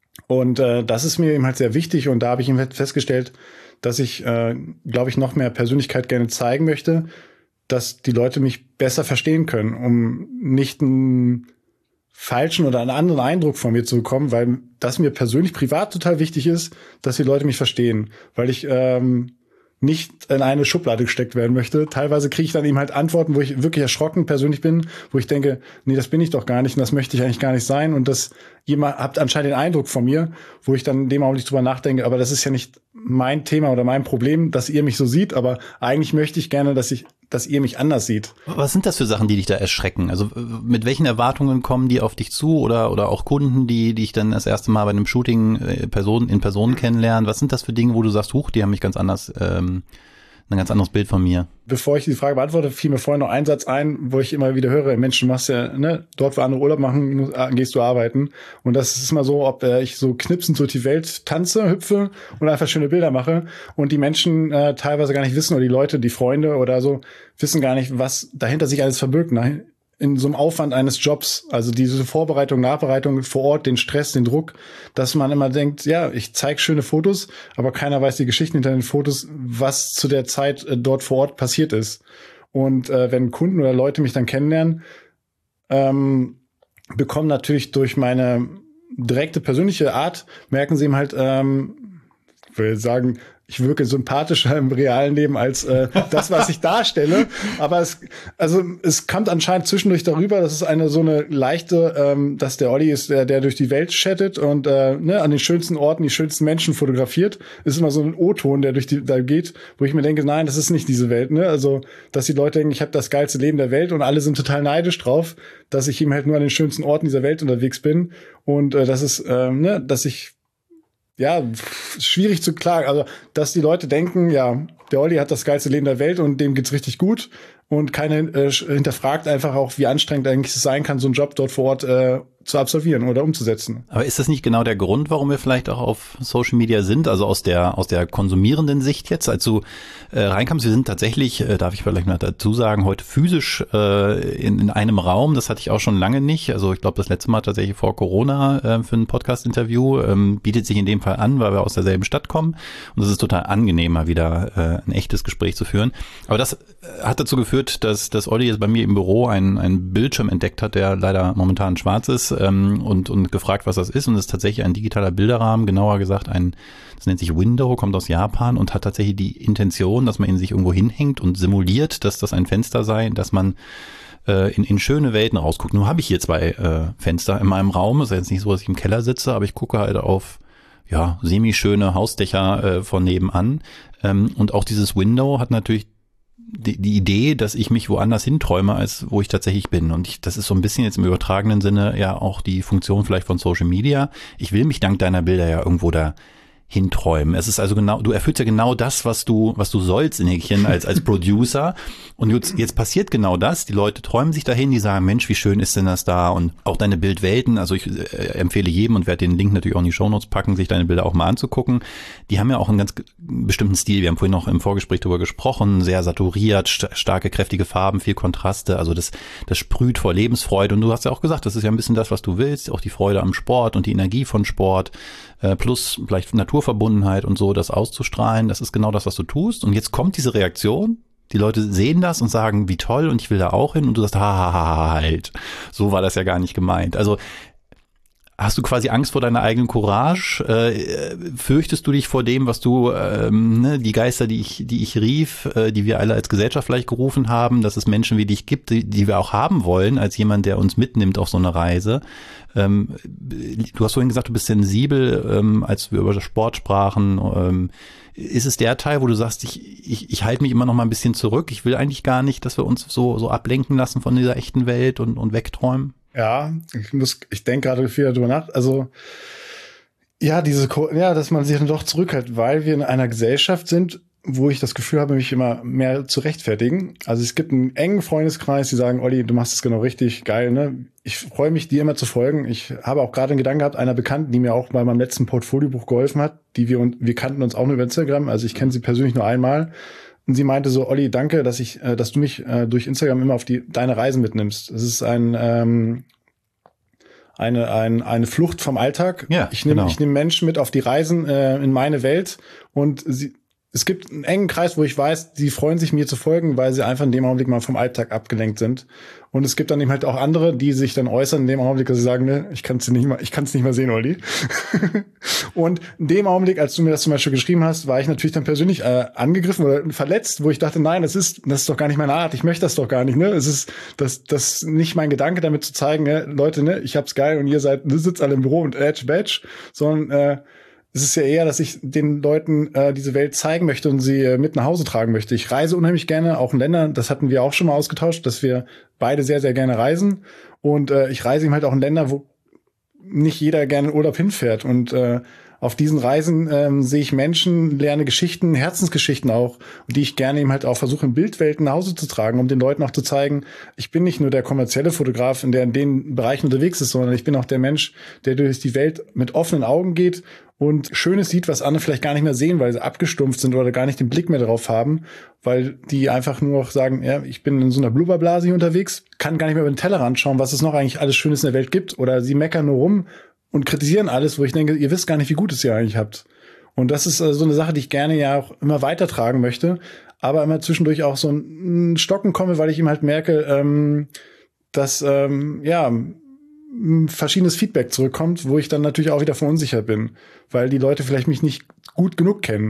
Und äh, das ist mir eben halt sehr wichtig, und da habe ich eben festgestellt, dass ich, äh, glaube ich, noch mehr Persönlichkeit gerne zeigen möchte, dass die Leute mich besser verstehen können, um nicht ein falschen oder einen anderen Eindruck von mir zu bekommen, weil das mir persönlich privat total wichtig ist, dass die Leute mich verstehen, weil ich ähm, nicht in eine Schublade gesteckt werden möchte. Teilweise kriege ich dann eben halt Antworten, wo ich wirklich erschrocken persönlich bin, wo ich denke, nee, das bin ich doch gar nicht und das möchte ich eigentlich gar nicht sein, und das jemand habt anscheinend den Eindruck von mir, wo ich dann in dem Augenblick drüber nachdenke, aber das ist ja nicht mein Thema oder mein Problem, dass ihr mich so sieht, aber eigentlich möchte ich gerne, dass ich dass ihr mich anders seht. Was sind das für Sachen, die dich da erschrecken? Also mit welchen Erwartungen kommen die auf dich zu, oder oder auch Kunden, die die ich dann das erste Mal bei einem Shooting äh, Person, in Person kennenlernen? Was sind das für Dinge, wo du sagst, huch, die haben mich ganz anders, ähm, ein ganz anderes Bild von mir? Bevor ich die Frage beantworte, fiel mir vorher noch ein Satz ein, wo ich immer wieder höre, Mensch, du machst ja, ne, dort wo andere Urlaub machen, gehst du arbeiten. Und das ist immer so, ob äh, ich so knipsend durch die Welt tanze, hüpfe und einfach schöne Bilder mache. Und die Menschen äh, teilweise gar nicht wissen, oder die Leute, die Freunde oder so, wissen gar nicht, was dahinter sich alles verbirgt. Nein, in so einem Aufwand eines Jobs, also diese Vorbereitung, Nachbereitung vor Ort, den Stress, den Druck, dass man immer denkt, ja, ich zeige schöne Fotos, aber keiner weiß die Geschichten hinter den Fotos, was zu der Zeit äh, dort vor Ort passiert ist. Und äh, wenn Kunden oder Leute mich dann kennenlernen, ähm, bekommen natürlich durch meine direkte persönliche Art, merken sie eben halt, ähm, ich will sagen, ich wirke sympathischer im realen Leben als äh, das, was ich darstelle. Aber es, also es kommt anscheinend zwischendurch darüber, dass es eine so eine leichte, ähm, dass der Olli ist, der, der durch die Welt chattet und äh, ne, an den schönsten Orten die schönsten Menschen fotografiert. Ist immer so ein O-Ton, der durch die da geht, wo ich mir denke, nein, das ist nicht diese Welt. Ne? Also, dass die Leute denken, ich habe das geilste Leben der Welt und alle sind total neidisch drauf, dass ich eben halt nur an den schönsten Orten dieser Welt unterwegs bin und äh, das ist, ähm, ne, dass ich ja, schwierig zu klagen. Also, dass die Leute denken, ja, der Olli hat das geilste Leben der Welt und dem geht's richtig gut. Und keiner äh, hinterfragt einfach auch, wie anstrengend eigentlich es sein kann, so einen Job dort vor Ort äh, zu absolvieren oder umzusetzen. Aber ist das nicht genau der Grund, warum wir vielleicht auch auf Social Media sind? Also aus der aus der konsumierenden Sicht jetzt, als du äh, reinkamst, wir sind tatsächlich, äh, darf ich vielleicht mal dazu sagen, heute physisch äh, in, in einem Raum. Das hatte ich auch schon lange nicht. Also ich glaube, das letzte Mal tatsächlich vor Corona äh, für ein Podcast-Interview. Ähm, bietet sich in dem Fall an, weil wir aus derselben Stadt kommen. Und es ist total angenehm, mal wieder äh, ein echtes Gespräch zu führen. Aber das hat dazu geführt, dass, dass Olli jetzt bei mir im Büro einen, einen Bildschirm entdeckt hat, der leider momentan schwarz ist, ähm, und, und gefragt, was das ist. Und es ist tatsächlich ein digitaler Bilderrahmen, genauer gesagt ein, das nennt sich Window, kommt aus Japan und hat tatsächlich die Intention, dass man ihn sich irgendwo hinhängt und simuliert, dass das ein Fenster sei, dass man äh, in, in schöne Welten rausguckt. Nun habe ich hier zwei äh, Fenster in meinem Raum. Es ist jetzt nicht so, dass ich im Keller sitze, aber ich gucke halt auf ja semi-schöne Hausdächer äh, von nebenan. Ähm, und auch dieses Window hat natürlich die, die Idee, dass ich mich woanders hinträume, als wo ich tatsächlich bin. Und ich, das ist so ein bisschen jetzt im übertragenen Sinne ja auch die Funktion vielleicht von Social Media. Ich will mich dank deiner Bilder ja irgendwo da hinträumen. Es ist also genau, du erfüllst ja genau das, was du, was du sollst in Häkchen als, als Producer. Und jetzt, jetzt passiert genau das. Die Leute träumen sich dahin, die sagen, Mensch, wie schön ist denn das da? Und auch deine Bildwelten. Also ich äh, empfehle jedem und werde den Link natürlich auch in die Shownotes packen, sich deine Bilder auch mal anzugucken. Die haben ja auch einen ganz bestimmten Stil. Wir haben vorhin noch im Vorgespräch darüber gesprochen. Sehr saturiert, st- starke, kräftige Farben, viel Kontraste. Also das, das sprüht vor Lebensfreude. Und du hast ja auch gesagt, das ist ja ein bisschen das, was du willst. Auch die Freude am Sport und die Energie von Sport. Äh, plus vielleicht Naturverbundenheit und so, das auszustrahlen, das ist genau das, was du tust. Und jetzt kommt diese Reaktion, die Leute sehen das und sagen, wie toll und ich will da auch hin und du sagst, ha, ha, ha, halt. So war das ja gar nicht gemeint. Also hast du quasi Angst vor deiner eigenen Courage? Äh, fürchtest du dich vor dem, was du, ähm, ne, die Geister, die ich, die ich rief, äh, die wir alle als Gesellschaft vielleicht gerufen haben, dass es Menschen wie dich gibt, die, die wir auch haben wollen, als jemand, der uns mitnimmt auf so eine Reise? Ähm, du hast vorhin gesagt, du bist sensibel, ähm, als wir über Sport sprachen. Ähm, ist es der Teil, wo du sagst, ich, ich, ich halte mich immer noch mal ein bisschen zurück? Ich will eigentlich gar nicht, dass wir uns so, so ablenken lassen von dieser echten Welt und, und wegträumen? Ja, ich muss, ich denke gerade viel darüber nach. Also, ja, diese, ja, dass man sich dann doch zurückhält, weil wir in einer Gesellschaft sind, wo ich das Gefühl habe, mich immer mehr zu rechtfertigen. Also es gibt einen engen Freundeskreis, die sagen, Olli, du machst es genau richtig, geil, ne? Ich freue mich, dir immer zu folgen. Ich habe auch gerade einen Gedanken gehabt, einer Bekannten, die mir auch bei meinem letzten Portfoliobuch geholfen hat, die wir, wir kannten uns auch nur über Instagram, also ich kenne sie persönlich nur einmal. Und sie meinte so, Olli, danke, dass ich, äh, dass du mich äh, durch Instagram immer auf die deine Reisen mitnimmst. Es ist ein ähm, eine ein, eine Flucht vom Alltag. Ja, ich nehme genau. ich nehme Menschen mit auf die Reisen äh, in meine Welt und sie, es gibt einen engen Kreis, wo ich weiß, die freuen sich mir zu folgen, weil sie einfach in dem Augenblick mal vom Alltag abgelenkt sind. Und es gibt dann eben halt auch andere, die sich dann äußern in dem Augenblick, dass sie sagen, ne, ich kann es nicht mal, ich kann es nicht mal sehen, Olli. Und in dem Augenblick, als du mir das zum Beispiel geschrieben hast, war ich natürlich dann persönlich äh, angegriffen oder verletzt, wo ich dachte, nein, das ist, das ist doch gar nicht meine Art. Ich möchte das doch gar nicht, ne? Es ist, das, das nicht mein Gedanke, damit zu zeigen, ne, Leute, ne, ich hab's geil und ihr seid, ihr sitzt alle im Büro und Edge Badge, sondern äh, es ist ja eher, dass ich den Leuten äh, diese Welt zeigen möchte und sie äh, mit nach Hause tragen möchte. Ich reise unheimlich gerne, auch in Ländern, das hatten wir auch schon mal ausgetauscht, dass wir beide sehr, sehr gerne reisen. Und äh, ich reise eben halt auch in Länder, wo nicht jeder gerne in Urlaub hinfährt. Und äh, auf diesen Reisen ähm, sehe ich Menschen, lerne Geschichten, Herzensgeschichten auch, die ich gerne eben halt auch versuche, in Bildwelten nach Hause zu tragen, um den Leuten auch zu zeigen, ich bin nicht nur der kommerzielle Fotograf, in der in den Bereichen unterwegs ist, sondern ich bin auch der Mensch, der durch die Welt mit offenen Augen geht und Schönes sieht, was andere vielleicht gar nicht mehr sehen, weil sie abgestumpft sind oder gar nicht den Blick mehr drauf haben, weil die einfach nur noch sagen, ja, ich bin in so einer Blubberblase hier unterwegs, kann gar nicht mehr über den Tellerrand schauen, was es noch eigentlich alles Schönes in der Welt gibt, oder sie meckern nur rum und kritisieren alles, wo ich denke, ihr wisst gar nicht, wie gut es ihr eigentlich habt. Und das ist äh, so eine Sache, die ich gerne ja auch immer weitertragen möchte, aber immer zwischendurch auch so ein Stocken komme, weil ich ihm halt merke, ähm, dass, ähm, ja, verschiedenes Feedback zurückkommt, wo ich dann natürlich auch wieder verunsichert bin, weil die Leute vielleicht mich nicht gut genug kennen.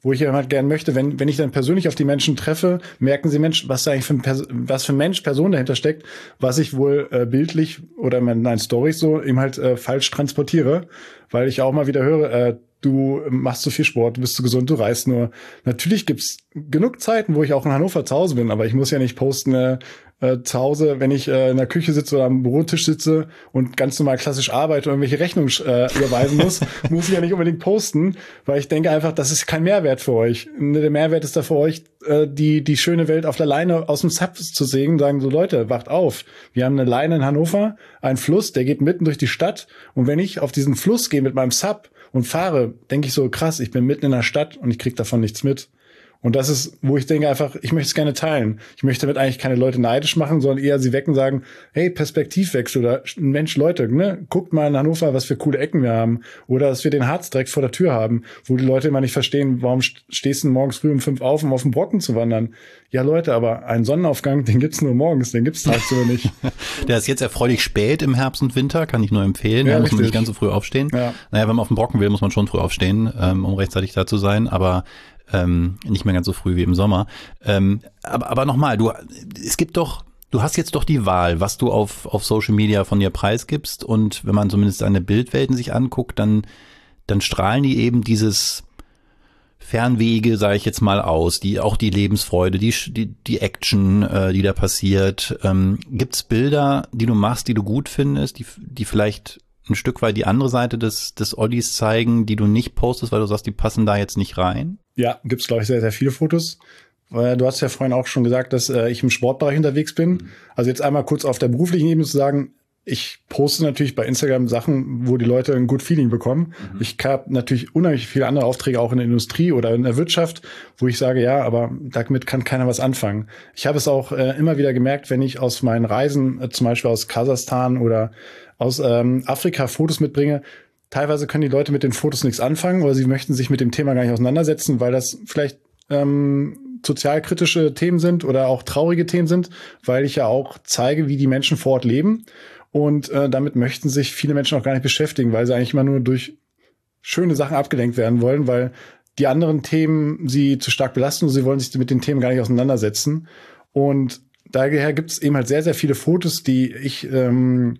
wo ich halt gern möchte, wenn wenn ich dann persönlich auf die Menschen treffe, merken sie, Mensch, was da eigentlich für ein Pers- was für ein Mensch, Person dahinter steckt, was ich wohl äh, bildlich oder in meinen Storys so eben halt äh, falsch transportiere, weil ich auch mal wieder höre, äh, du machst zu viel Sport, du bist zu gesund, du reist nur. Natürlich gibt's genug Zeiten, wo ich auch in Hannover zu Hause bin, aber ich muss ja nicht posten äh, äh, zu Hause, wenn ich äh, in der Küche sitze oder am Bürotisch sitze und ganz normal klassisch arbeite und irgendwelche Rechnungen äh, überweisen muss, muss ich ja nicht unbedingt posten, weil ich denke einfach, das ist kein Mehrwert für euch. Der Mehrwert ist da für euch, äh, die die schöne Welt auf der Leine aus dem Sub zu sehen, sagen so, Leute, wacht auf. Wir haben eine Leine in Hannover, einen Fluss, der geht mitten durch die Stadt und wenn ich auf diesen Fluss gehe mit meinem Sub und fahre, denke ich so, krass, ich bin mitten in der Stadt und ich krieg davon nichts mit. Und das ist, wo ich denke einfach, ich möchte es gerne teilen. Ich möchte damit eigentlich keine Leute neidisch machen, sondern eher sie wecken und sagen, hey, Perspektivwechsel oder Mensch, Leute, ne, guckt mal in Hannover, was für coole Ecken wir haben. Oder dass wir den Harz direkt vor der Tür haben, wo die Leute immer nicht verstehen, warum stehst du morgens früh um fünf auf, um auf den Brocken zu wandern? Ja, Leute, aber einen Sonnenaufgang, den gibt's nur morgens, den gibt's tagsüber nicht. Der ist jetzt erfreulich spät im Herbst und Winter, kann ich nur empfehlen. Ja, da muss man nicht ganz so früh aufstehen. Ja. Naja, wenn man auf den Brocken will, muss man schon früh aufstehen, ähm, um rechtzeitig da zu sein, aber ähm, nicht mehr ganz so früh wie im Sommer. Ähm, aber aber nochmal, du, es gibt doch, du hast jetzt doch die Wahl, was du auf auf Social Media von dir preisgibst, und wenn man zumindest deine Bildwelten sich anguckt, dann dann strahlen die eben dieses Fernwege, sage ich jetzt mal, aus, die auch die Lebensfreude, die die, die Action, äh, die da passiert. Ähm, gibt's Bilder, die du machst, die du gut findest, die die vielleicht ein Stück weit die andere Seite des des Ollis zeigen, die du nicht postest, weil du sagst, die passen da jetzt nicht rein? Ja, gibt's, glaube ich, sehr, sehr viele Fotos. Du hast ja vorhin auch schon gesagt, dass äh, ich im Sportbereich unterwegs bin. Also jetzt einmal kurz auf der beruflichen Ebene zu sagen, ich poste natürlich bei Instagram Sachen, wo die Leute ein gut Feeling bekommen. Mhm. Ich habe natürlich unheimlich viele andere Aufträge auch in der Industrie oder in der Wirtschaft, wo ich sage, ja, aber damit kann keiner was anfangen. Ich habe es auch äh, immer wieder gemerkt, wenn ich aus meinen Reisen, äh, zum Beispiel aus Kasachstan oder aus ähm, Afrika Fotos mitbringe, teilweise können die Leute mit den Fotos nichts anfangen oder sie möchten sich mit dem Thema gar nicht auseinandersetzen, weil das vielleicht ähm, sozialkritische Themen sind oder auch traurige Themen sind, weil ich ja auch zeige, wie die Menschen vor Ort leben. Und äh, damit möchten sich viele Menschen auch gar nicht beschäftigen, weil sie eigentlich immer nur durch schöne Sachen abgelenkt werden wollen, weil die anderen Themen sie zu stark belasten und sie wollen sich mit den Themen gar nicht auseinandersetzen. Und daher gibt es eben halt sehr, sehr viele Fotos, die ich ähm,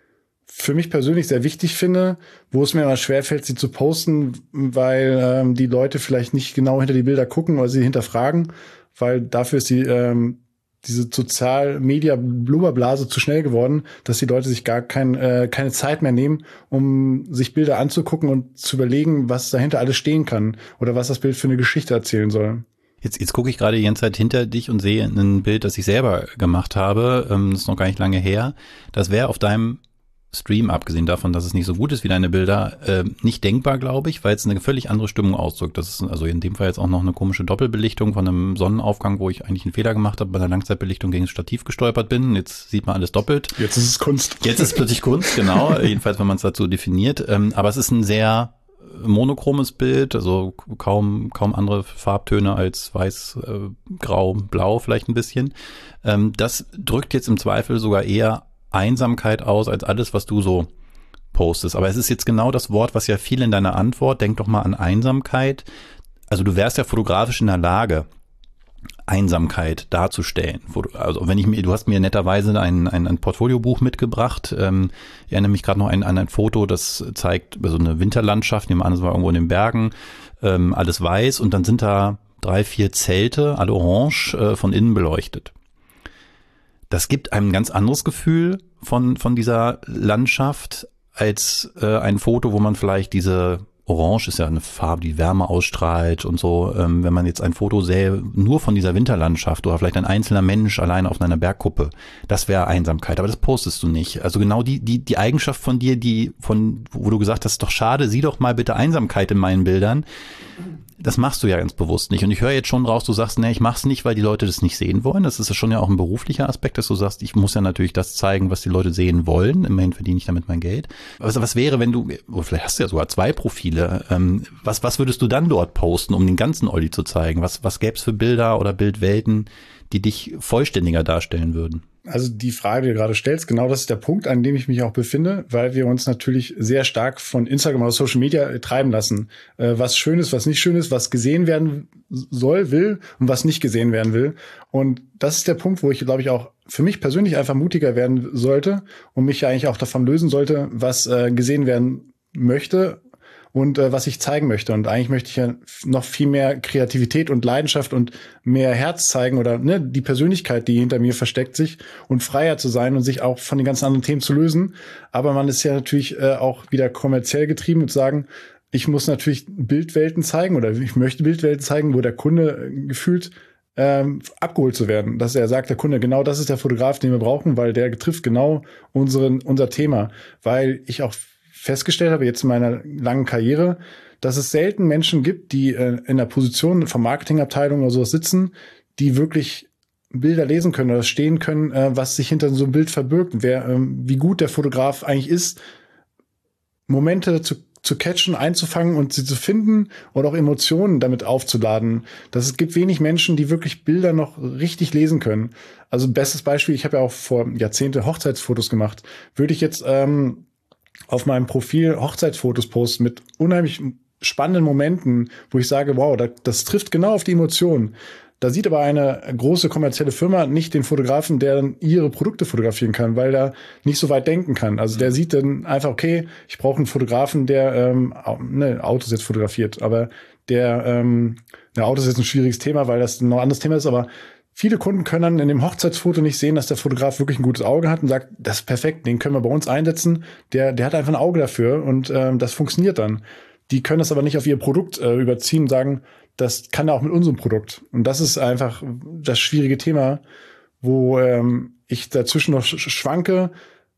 für mich persönlich sehr wichtig finde, wo es mir immer schwerfällt, sie zu posten, weil ähm, die Leute vielleicht nicht genau hinter die Bilder gucken oder sie hinterfragen, weil dafür ist die ähm, diese Sozial-Media-Blubberblase zu schnell geworden, dass die Leute sich gar kein, äh, keine Zeit mehr nehmen, um sich Bilder anzugucken und zu überlegen, was dahinter alles stehen kann oder was das Bild für eine Geschichte erzählen soll. Jetzt, jetzt gucke ich gerade die ganze Zeit hinter dich und sehe ein Bild, das ich selber gemacht habe. Ähm, das ist noch gar nicht lange her. Das wäre auf deinem Stream, abgesehen davon, dass es nicht so gut ist wie deine Bilder, äh, nicht denkbar, glaube ich, weil es eine völlig andere Stimmung ausdrückt. Das ist also in dem Fall jetzt auch noch eine komische Doppelbelichtung von einem Sonnenaufgang, wo ich eigentlich einen Fehler gemacht habe, bei der Langzeitbelichtung gegen das Stativ gestolpert bin. Jetzt sieht man alles doppelt. Jetzt ist es Kunst. Jetzt ist es plötzlich Kunst, genau. Jedenfalls, wenn man es dazu definiert. Ähm, aber es ist ein sehr monochromes Bild, also kaum kaum andere Farbtöne als weiß, äh, grau, blau vielleicht ein bisschen. Ähm, das drückt jetzt im Zweifel sogar eher Einsamkeit aus als alles, was du so postest. Aber es ist jetzt genau das Wort, was ja viel in deiner Antwort, denk doch mal an Einsamkeit. Also du wärst ja fotografisch in der Lage, Einsamkeit darzustellen. Also wenn ich mir, du hast mir netterweise ein, ein, ein Portfoliobuch mitgebracht. Ähm, ich erinnere mich gerade noch an, an ein Foto, das zeigt so also eine Winterlandschaft, nehmen wir an, das war irgendwo in den Bergen, ähm, alles weiß und dann sind da drei, vier Zelte, alle orange, äh, von innen beleuchtet. Das gibt einem ein ganz anderes Gefühl von von dieser Landschaft als äh, ein Foto, wo man vielleicht diese Orange ist ja eine Farbe, die Wärme ausstrahlt und so. Ähm, wenn man jetzt ein Foto sähe, nur von dieser Winterlandschaft oder vielleicht ein einzelner Mensch alleine auf einer Bergkuppe, das wäre Einsamkeit. Aber das postest du nicht. Also genau die die die Eigenschaft von dir, die von wo du gesagt hast, doch schade, sieh doch mal bitte Einsamkeit in meinen Bildern. Das machst du ja ganz bewusst nicht. Und ich höre jetzt schon raus, du sagst, nee, ich mach's nicht, weil die Leute das nicht sehen wollen. Das ist ja schon ja auch ein beruflicher Aspekt, dass du sagst, ich muss ja natürlich das zeigen, was die Leute sehen wollen. Immerhin verdiene ich damit mein Geld. Also was wäre, wenn du, oder vielleicht hast du ja sogar zwei Profile, ähm, was was würdest du dann dort posten, um den ganzen Olli zu zeigen? Was was gäbe es für Bilder oder Bildwelten, die dich vollständiger darstellen würden? Also die Frage, die du gerade stellst, genau das ist der Punkt, an dem ich mich auch befinde, weil wir uns natürlich sehr stark von Instagram oder Social Media treiben lassen. Äh, was schön ist, was nicht schön ist, was gesehen werden soll, will und was nicht gesehen werden will. Und das ist der Punkt, wo ich, glaube ich, auch für mich persönlich einfach mutiger werden sollte und mich ja eigentlich auch davon lösen sollte, was äh, gesehen werden möchte und äh, was ich zeigen möchte. Und eigentlich möchte ich ja noch viel mehr Kreativität und Leidenschaft und mehr Herz zeigen oder ne, die Persönlichkeit, die hinter mir versteckt sich und freier zu sein und sich auch von den ganzen anderen Themen zu lösen. Aber man ist ja natürlich äh, auch wieder kommerziell getrieben und sagen, ich muss natürlich Bildwelten zeigen oder ich möchte Bildwelten zeigen, wo der Kunde gefühlt ähm, abgeholt zu werden. Dass er sagt, der Kunde, genau das ist der Fotograf, den wir brauchen, weil der trifft genau unseren, unser Thema. Weil ich auch festgestellt habe, jetzt in meiner langen Karriere, dass es selten Menschen gibt, die äh, in der Position von Marketingabteilung oder sowas sitzen, die wirklich Bilder lesen können oder stehen können, äh, was sich hinter so einem Bild verbirgt, wer, ähm, wie gut der Fotograf eigentlich ist, Momente zu, zu catchen, einzufangen und sie zu finden oder auch Emotionen damit aufzuladen. Dass es gibt wenig Menschen, die wirklich Bilder noch richtig lesen können. Also bestes Beispiel, ich habe ja auch vor Jahrzehnte Hochzeitsfotos gemacht. Würde ich jetzt ähm, auf meinem Profil Hochzeitsfotos posten mit unheimlich spannenden Momenten, wo ich sage, wow, das, das trifft genau auf die Emotionen. Da sieht aber eine große kommerzielle Firma nicht den Fotografen, der dann ihre Produkte fotografieren kann, weil der nicht so weit denken kann. Also der sieht dann einfach, okay, ich brauche einen Fotografen, der ähm, ne, Autos jetzt fotografiert, aber der ähm, ja, Autos ist jetzt ein schwieriges Thema, weil das ein noch anderes Thema ist, aber viele Kunden können dann in dem Hochzeitsfoto nicht sehen, dass der Fotograf wirklich ein gutes Auge hat und sagt, das ist perfekt, den können wir bei uns einsetzen. Der, der hat einfach ein Auge dafür und ähm, das funktioniert dann. Die können das aber nicht auf ihr Produkt äh, überziehen und sagen, das kann er auch mit unserem Produkt. Und das ist einfach das schwierige Thema, wo ähm, ich dazwischen noch sch- schwanke,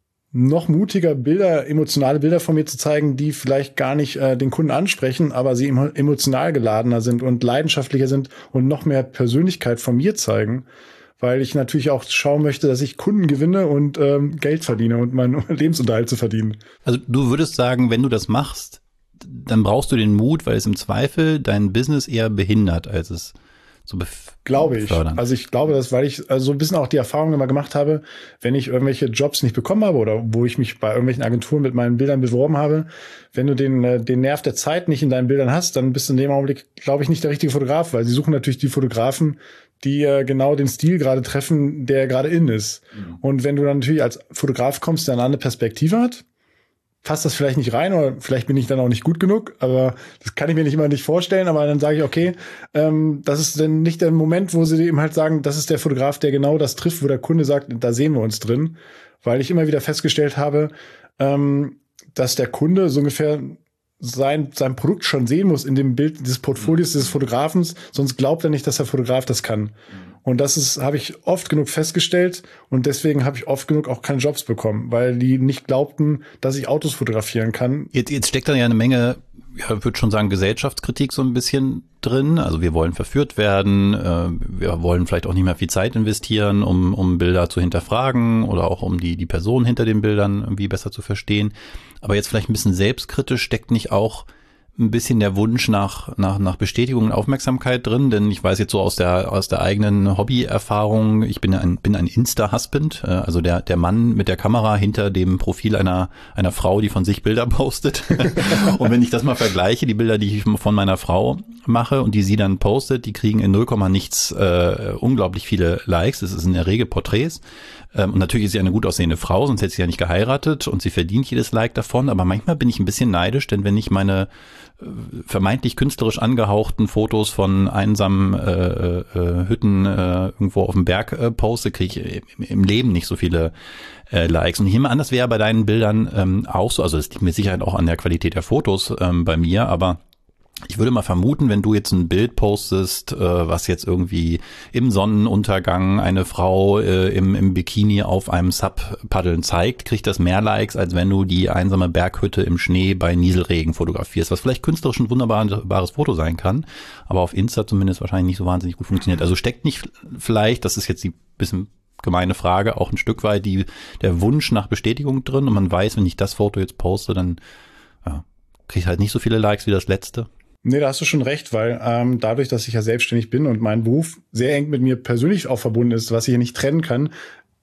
noch mutiger Bilder, emotionale Bilder von mir zu zeigen, die vielleicht gar nicht äh, den Kunden ansprechen, aber sie emotional geladener sind und leidenschaftlicher sind und noch mehr Persönlichkeit von mir zeigen, weil ich natürlich auch schauen möchte, dass ich Kunden gewinne und ähm, Geld verdiene und meinen Lebensunterhalt zu verdienen. Also du würdest sagen, wenn du das machst, dann brauchst du den Mut, weil es im Zweifel dein Business eher behindert, als es so bef- Glaube ich. befördern. Also ich glaube, dass, weil ich also so ein bisschen auch die Erfahrung immer gemacht habe, wenn ich irgendwelche Jobs nicht bekommen habe oder wo ich mich bei irgendwelchen Agenturen mit meinen Bildern beworben habe, wenn du den, den Nerv der Zeit nicht in deinen Bildern hast, dann bist du in dem Augenblick, glaube ich, nicht der richtige Fotograf, weil sie suchen natürlich die Fotografen, die äh, genau den Stil gerade treffen, der gerade in ist. Mhm. Und wenn du dann natürlich als Fotograf kommst, der eine andere Perspektive hat, passt das vielleicht nicht rein oder vielleicht bin ich dann auch nicht gut genug, aber das kann ich mir nicht immer nicht vorstellen, aber dann sage ich, okay, ähm, das ist dann nicht der Moment, wo sie eben halt sagen, das ist der Fotograf, der genau das trifft, wo der Kunde sagt, da sehen wir uns drin, weil ich immer wieder festgestellt habe, ähm, dass der Kunde so ungefähr sein, sein Produkt schon sehen muss in dem Bild des Portfolios des Fotografens, sonst glaubt er nicht, dass der Fotograf das kann. Und das ist, habe ich oft genug festgestellt und deswegen habe ich oft genug auch keine Jobs bekommen, weil die nicht glaubten, dass ich Autos fotografieren kann. Jetzt, jetzt steckt da ja eine Menge, ja, ich würde schon sagen, Gesellschaftskritik so ein bisschen drin. Also wir wollen verführt werden, äh, wir wollen vielleicht auch nicht mehr viel Zeit investieren, um, um Bilder zu hinterfragen oder auch um die, die Person hinter den Bildern irgendwie besser zu verstehen. Aber jetzt vielleicht ein bisschen selbstkritisch, steckt nicht auch ein bisschen der Wunsch nach, nach, nach Bestätigung und Aufmerksamkeit drin, denn ich weiß jetzt so aus der, aus der eigenen Hobbyerfahrung, ich bin ein, bin ein Insta-Husband, also der, der Mann mit der Kamera hinter dem Profil einer, einer Frau, die von sich Bilder postet. Und wenn ich das mal vergleiche, die Bilder, die ich von meiner Frau mache und die sie dann postet, die kriegen in null Komma nichts äh, unglaublich viele Likes. Das ist in der Regel Porträts. Ähm, und natürlich ist sie eine gut aussehende Frau, sonst hätte sie ja nicht geheiratet und sie verdient jedes Like davon. Aber manchmal bin ich ein bisschen neidisch, denn wenn ich meine vermeintlich künstlerisch angehauchten Fotos von einsamen äh, äh, Hütten äh, irgendwo auf dem Berg äh, poste, kriege ich im, im Leben nicht so viele äh, Likes. Und ich nehme an, das wäre bei deinen Bildern ähm, auch so. Also es liegt mit Sicherheit auch an der Qualität der Fotos ähm, bei mir, aber ich würde mal vermuten, wenn du jetzt ein Bild postest, äh, was jetzt irgendwie im Sonnenuntergang eine Frau äh, im, im Bikini auf einem Sub paddeln zeigt, kriegt das mehr Likes, als wenn du die einsame Berghütte im Schnee bei Nieselregen fotografierst, was vielleicht künstlerisch ein wunderbares Foto sein kann, aber auf Insta zumindest wahrscheinlich nicht so wahnsinnig gut funktioniert. Also steckt nicht vielleicht, das ist jetzt die bisschen gemeine Frage, auch ein Stück weit die der Wunsch nach Bestätigung drin und man weiß, wenn ich das Foto jetzt poste, dann ja, kriege ich halt nicht so viele Likes wie das letzte. Nee, da hast du schon recht, weil ähm, dadurch, dass ich ja selbstständig bin und mein Beruf sehr eng mit mir persönlich auch verbunden ist, was ich ja nicht trennen kann,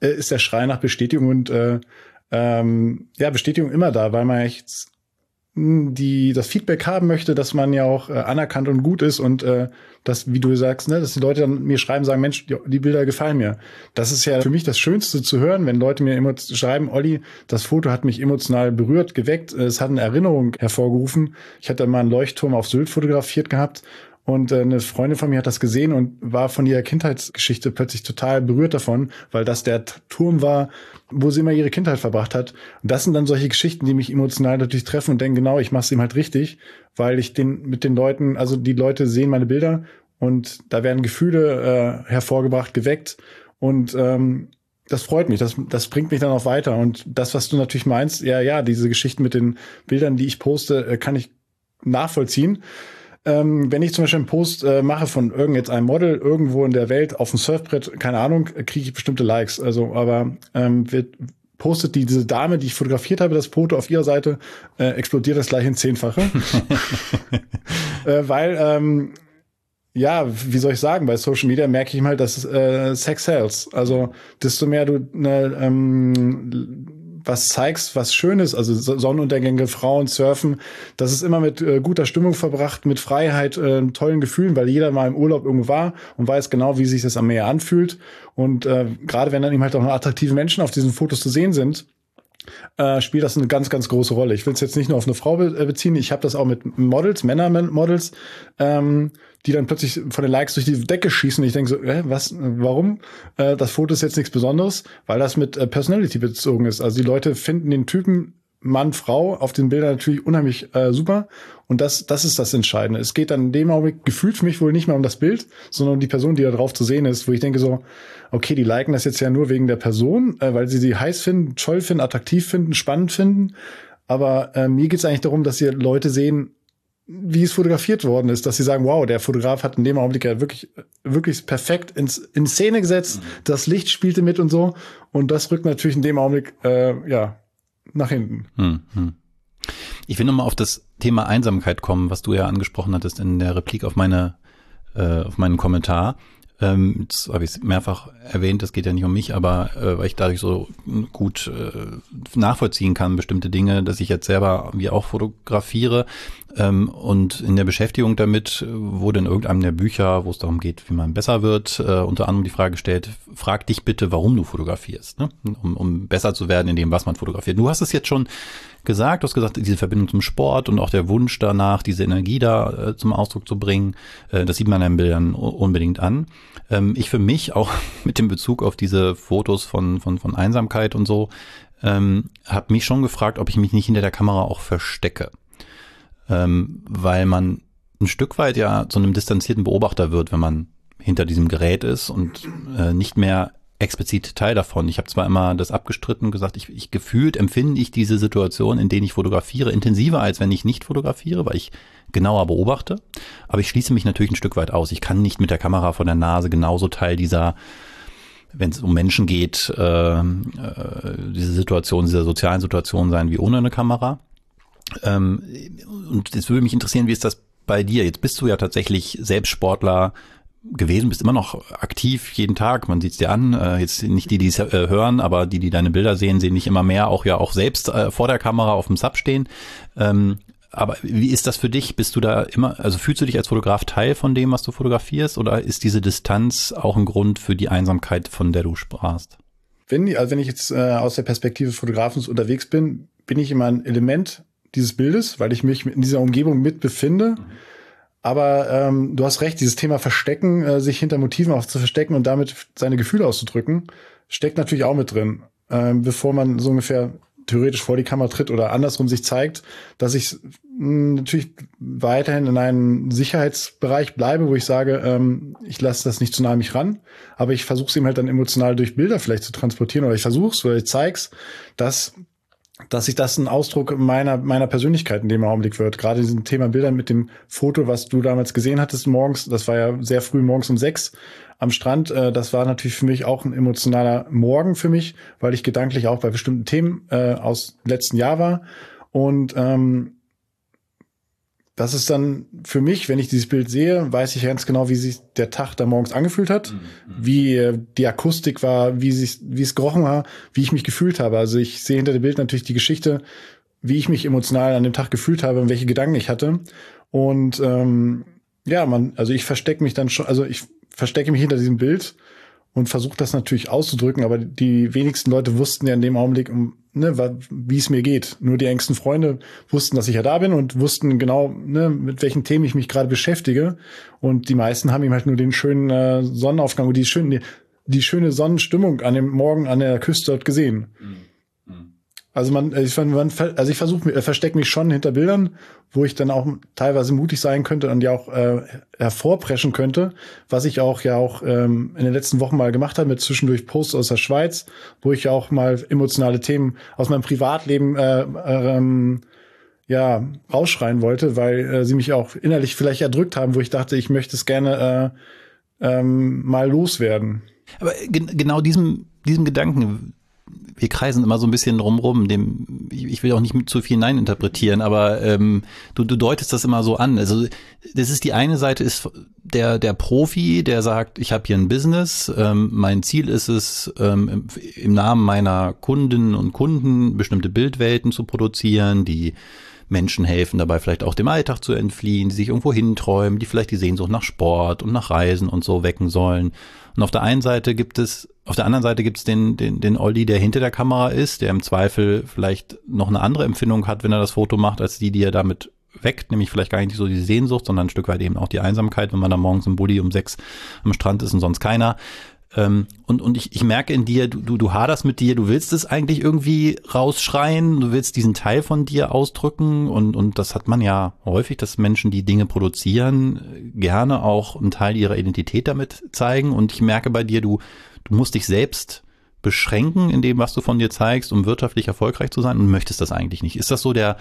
äh, ist der Schrei nach Bestätigung und äh, ähm, ja, Bestätigung immer da, weil man echt die das Feedback haben möchte, dass man ja auch äh, anerkannt und gut ist und äh, dass, wie du sagst, ne, dass die Leute dann mir schreiben, sagen, Mensch, die, die Bilder gefallen mir. Das ist ja für mich das Schönste zu hören, wenn Leute mir immer schreiben, Olli, das Foto hat mich emotional berührt, geweckt, es hat eine Erinnerung hervorgerufen. Ich hatte mal einen Leuchtturm auf Sylt fotografiert gehabt. Und äh, eine Freundin von mir hat das gesehen und war von ihrer Kindheitsgeschichte plötzlich total berührt davon, weil das der T- Turm war, wo sie immer ihre Kindheit verbracht hat. Und das sind dann solche Geschichten, die mich emotional natürlich treffen und denken, genau, ich mache es ihm halt richtig, weil ich den mit den Leuten, also die Leute sehen meine Bilder und da werden Gefühle äh, hervorgebracht, geweckt und ähm, das freut mich, das, das bringt mich dann auch weiter. Und das, was du natürlich meinst, ja, ja, diese Geschichten mit den Bildern, die ich poste, äh, kann ich nachvollziehen. Ähm, wenn ich zum Beispiel einen Post äh, mache von irgend jetzt einem Model irgendwo in der Welt auf dem Surfbrett, keine Ahnung, kriege ich bestimmte Likes. Also, aber ähm, wird, postet die, diese Dame, die ich fotografiert habe, das Foto auf ihrer Seite, äh, explodiert das gleich in Zehnfache. äh, weil, ähm, ja, wie soll ich sagen, bei Social Media merke ich mal, dass äh, Sex sells. Also, desto mehr du ne, ähm, was zeigst, was schön ist, also Sonnenuntergänge, Frauen, Surfen, das ist immer mit äh, guter Stimmung verbracht, mit Freiheit, äh, tollen Gefühlen, weil jeder mal im Urlaub irgendwo war und weiß genau, wie sich das am Meer anfühlt. Und äh, gerade wenn dann eben halt auch noch attraktive Menschen auf diesen Fotos zu sehen sind, äh, spielt das eine ganz, ganz große Rolle. Ich will es jetzt nicht nur auf eine Frau be- beziehen, ich habe das auch mit Models, Männermodels, ähm, die dann plötzlich von den Likes durch die Decke schießen. Ich denke so, äh, was, warum? Äh, das Foto ist jetzt nichts Besonderes, weil das mit äh, Personality bezogen ist. Also die Leute finden den Typen Mann, Frau auf den Bildern natürlich unheimlich äh, super. Und das, das ist das Entscheidende. Es geht dann in dem Augenblick gefühlt für mich wohl nicht mehr um das Bild, sondern um die Person, die da drauf zu sehen ist, wo ich denke so, okay, die liken das jetzt ja nur wegen der Person, äh, weil sie sie heiß finden, toll finden, attraktiv finden, spannend finden. Aber äh, mir geht es eigentlich darum, dass hier Leute sehen, wie es fotografiert worden ist, dass sie sagen, wow, der Fotograf hat in dem Augenblick ja wirklich, wirklich perfekt ins, in Szene gesetzt, mhm. Das Licht spielte mit und so. Und das rückt natürlich in dem Augenblick, äh, ja, nach hinten. Hm, hm. Ich will nochmal auf das Thema Einsamkeit kommen, was du ja angesprochen hattest in der Replik auf meine, äh, auf meinen Kommentar. Ähm, jetzt habe ich es mehrfach erwähnt, das geht ja nicht um mich, aber äh, weil ich dadurch so gut äh, nachvollziehen kann, bestimmte Dinge, dass ich jetzt selber wie auch fotografiere. Ähm, und in der Beschäftigung damit wurde in irgendeinem der Bücher, wo es darum geht, wie man besser wird, äh, unter anderem die Frage gestellt, frag dich bitte, warum du fotografierst, ne? um, um besser zu werden in dem, was man fotografiert. Du hast es jetzt schon gesagt, du hast gesagt, diese Verbindung zum Sport und auch der Wunsch danach, diese Energie da äh, zum Ausdruck zu bringen, äh, das sieht man in den Bildern unbedingt an. Ähm, ich für mich auch mit dem Bezug auf diese Fotos von von von Einsamkeit und so, ähm, habe mich schon gefragt, ob ich mich nicht hinter der Kamera auch verstecke, ähm, weil man ein Stück weit ja zu einem distanzierten Beobachter wird, wenn man hinter diesem Gerät ist und äh, nicht mehr explizit Teil davon. Ich habe zwar immer das abgestritten, gesagt, ich, ich gefühlt empfinde ich diese Situation, in denen ich fotografiere, intensiver, als wenn ich nicht fotografiere, weil ich genauer beobachte. Aber ich schließe mich natürlich ein Stück weit aus. Ich kann nicht mit der Kamera vor der Nase genauso Teil dieser, wenn es um Menschen geht, äh, äh, diese Situation, dieser sozialen Situation sein wie ohne eine Kamera. Ähm, und es würde mich interessieren, wie ist das bei dir? Jetzt bist du ja tatsächlich selbst Sportler gewesen, bist immer noch aktiv jeden Tag, man sieht es dir an, äh, jetzt nicht die, die es äh, hören, aber die, die deine Bilder sehen, sehen nicht immer mehr, auch ja auch selbst äh, vor der Kamera auf dem Sub stehen. Ähm, aber wie ist das für dich? Bist du da immer, also fühlst du dich als Fotograf Teil von dem, was du fotografierst, oder ist diese Distanz auch ein Grund für die Einsamkeit, von der du sprachst? Wenn, also wenn ich jetzt äh, aus der Perspektive des Fotografen unterwegs bin, bin ich immer ein Element dieses Bildes, weil ich mich in dieser Umgebung mit befinde. Mhm. Aber ähm, du hast recht, dieses Thema Verstecken, äh, sich hinter Motiven auch zu verstecken und damit seine Gefühle auszudrücken, steckt natürlich auch mit drin, ähm, bevor man so ungefähr theoretisch vor die Kamera tritt oder andersrum sich zeigt, dass ich mh, natürlich weiterhin in einem Sicherheitsbereich bleibe, wo ich sage, ähm, ich lasse das nicht zu nah an mich ran, aber ich versuche es eben halt dann emotional durch Bilder vielleicht zu transportieren oder ich versuche es oder ich zeig's, dass dass sich das ein Ausdruck meiner meiner Persönlichkeit in dem Augenblick wird. Gerade diesem Thema Bilder mit dem Foto, was du damals gesehen hattest morgens, das war ja sehr früh morgens um sechs am Strand. Äh, das war natürlich für mich auch ein emotionaler Morgen für mich, weil ich gedanklich auch bei bestimmten Themen äh, aus letzten Jahr war. Und ähm, das ist dann für mich, wenn ich dieses Bild sehe, weiß ich ganz genau, wie sich der Tag da morgens angefühlt hat, mhm. wie äh, die Akustik war, wie sich, wie es gerochen war, wie ich mich gefühlt habe. Also ich sehe hinter dem Bild natürlich die Geschichte, wie ich mich emotional an dem Tag gefühlt habe und welche Gedanken ich hatte. Und ähm, ja, man, also ich verstecke mich dann schon, also ich verstecke mich hinter diesem Bild und versuche das natürlich auszudrücken, aber die wenigsten Leute wussten ja in dem Augenblick, um, ne, wie es mir geht. Nur die engsten Freunde wussten, dass ich ja da bin und wussten genau, ne, mit welchen Themen ich mich gerade beschäftige. Und die meisten haben ihm halt nur den schönen äh, Sonnenaufgang und die, schön, die, die schöne Sonnenstimmung an dem Morgen an der Küste dort gesehen. Mhm. Also man, ich, man, also ich versuche, verstecke mich schon hinter Bildern, wo ich dann auch teilweise mutig sein könnte und ja auch äh, hervorpreschen könnte, was ich auch ja auch ähm, in den letzten Wochen mal gemacht habe mit zwischendurch Posts aus der Schweiz, wo ich ja auch mal emotionale Themen aus meinem Privatleben äh, ähm, ja rausschreien wollte, weil äh, sie mich auch innerlich vielleicht erdrückt haben, wo ich dachte, ich möchte es gerne äh, ähm, mal loswerden. Aber gen- genau diesem diesem Gedanken, wir kreisen immer so ein bisschen drumrum, dem, ich will auch nicht mit zu viel Nein interpretieren, aber ähm, du, du deutest das immer so an. Also das ist die eine Seite, ist der der Profi, der sagt, ich habe hier ein Business, ähm, mein Ziel ist es, ähm, im, im Namen meiner Kundinnen und Kunden bestimmte Bildwelten zu produzieren, die Menschen helfen dabei, vielleicht auch dem Alltag zu entfliehen, die sich irgendwo hinträumen, die vielleicht die Sehnsucht nach Sport und nach Reisen und so wecken sollen. Und auf der einen Seite gibt es, auf der anderen Seite gibt es den, den, den Olli, der hinter der Kamera ist, der im Zweifel vielleicht noch eine andere Empfindung hat, wenn er das Foto macht, als die, die er damit weckt, nämlich vielleicht gar nicht so die Sehnsucht, sondern ein Stück weit eben auch die Einsamkeit, wenn man da morgens im Bulli um sechs am Strand ist und sonst keiner. Ähm, und, und ich, ich merke in dir, du, du, du haderst mit dir, du willst es eigentlich irgendwie rausschreien, du willst diesen Teil von dir ausdrücken und, und das hat man ja häufig, dass Menschen, die Dinge produzieren, gerne auch einen Teil ihrer Identität damit zeigen und ich merke bei dir, du, du musst dich selbst beschränken in dem, was du von dir zeigst, um wirtschaftlich erfolgreich zu sein und möchtest das eigentlich nicht. Ist das so der,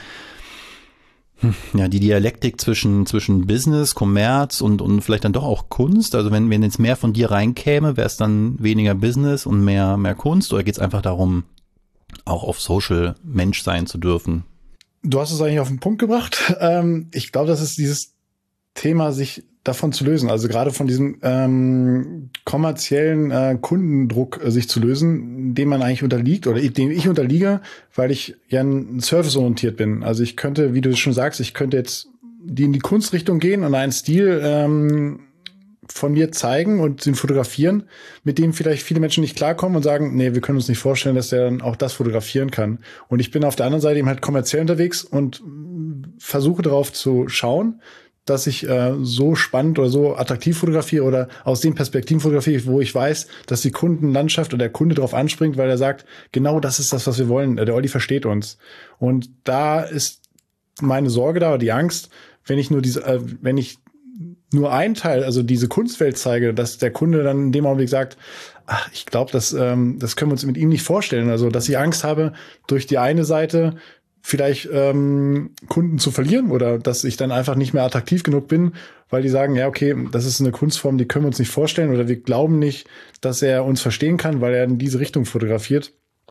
ja, die Dialektik zwischen zwischen Business, Kommerz und und vielleicht dann doch auch Kunst? Also wenn wenn jetzt mehr von dir reinkäme, wäre es dann weniger Business und mehr mehr Kunst? Oder geht es einfach darum, auch auf Social Mensch sein zu dürfen? Du hast es eigentlich auf den Punkt gebracht. Ähm, ich glaube, das ist dieses Thema, sich davon zu lösen. Also gerade von diesem ähm, kommerziellen äh, Kundendruck äh, sich zu lösen, dem man eigentlich unterliegt oder dem ich unterliege, weil ich ja ein serviceorientiert bin. Also ich könnte, wie du schon sagst, ich könnte jetzt die in die Kunstrichtung gehen und einen Stil ähm, von mir zeigen und den fotografieren, mit dem vielleicht viele Menschen nicht klarkommen und sagen, nee, wir können uns nicht vorstellen, dass der dann auch das fotografieren kann. Und ich bin auf der anderen Seite eben halt kommerziell unterwegs und versuche darauf zu schauen, dass ich äh, so spannend oder so attraktiv fotografiere oder aus den Perspektiven fotografiere, wo ich weiß, dass die Kundenlandschaft oder der Kunde darauf anspringt, weil er sagt, genau das ist das, was wir wollen. Der Olli versteht uns. Und da ist meine Sorge da, oder die Angst, wenn ich nur diese, äh, wenn ich nur einen Teil, also diese Kunstwelt zeige, dass der Kunde dann in dem Augenblick sagt, ach, ich glaube, das, ähm, das können wir uns mit ihm nicht vorstellen. Also, dass ich Angst habe, durch die eine Seite vielleicht ähm, Kunden zu verlieren oder dass ich dann einfach nicht mehr attraktiv genug bin, weil die sagen, ja, okay, das ist eine Kunstform, die können wir uns nicht vorstellen oder wir glauben nicht, dass er uns verstehen kann, weil er in diese Richtung fotografiert.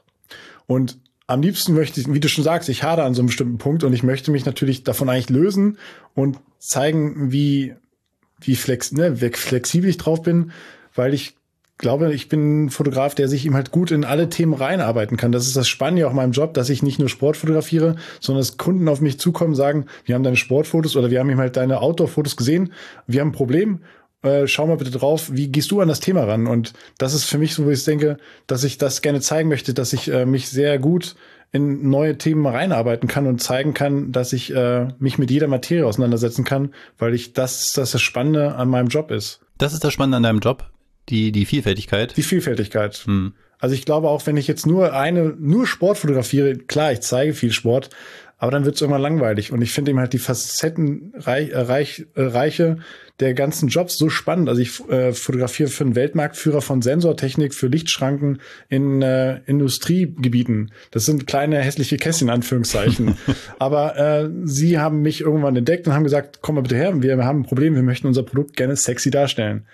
Und am liebsten möchte ich, wie du schon sagst, ich hadere an so einem bestimmten Punkt und ich möchte mich natürlich davon eigentlich lösen und zeigen, wie, wie flex, ne, wie flexibel ich drauf bin, weil ich glaube, ich bin ein Fotograf, der sich eben halt gut in alle Themen reinarbeiten kann. Das ist das Spannende auch in meinem Job, dass ich nicht nur Sport fotografiere, sondern dass Kunden auf mich zukommen und sagen, wir haben deine Sportfotos oder wir haben eben halt deine Outdoor-Fotos gesehen, wir haben ein Problem, äh, schau mal bitte drauf, wie gehst du an das Thema ran? Und das ist für mich so, wo ich denke, dass ich das gerne zeigen möchte, dass ich äh, mich sehr gut in neue Themen reinarbeiten kann und zeigen kann, dass ich äh, mich mit jeder Materie auseinandersetzen kann, weil ich das, das das Spannende an meinem Job ist. Das ist das Spannende an deinem Job? Die, die Vielfältigkeit? Die Vielfältigkeit. Hm. Also ich glaube auch, wenn ich jetzt nur eine, nur Sport fotografiere, klar, ich zeige viel Sport, aber dann wird es irgendwann langweilig. Und ich finde eben halt die Facettenreiche reich, äh, Reiche der ganzen Jobs so spannend. Also ich äh, fotografiere für einen Weltmarktführer von Sensortechnik für Lichtschranken in äh, Industriegebieten. Das sind kleine hässliche Kästchen, in Anführungszeichen. Aber äh, sie haben mich irgendwann entdeckt und haben gesagt, komm mal bitte her, wir haben ein Problem, wir möchten unser Produkt gerne sexy darstellen.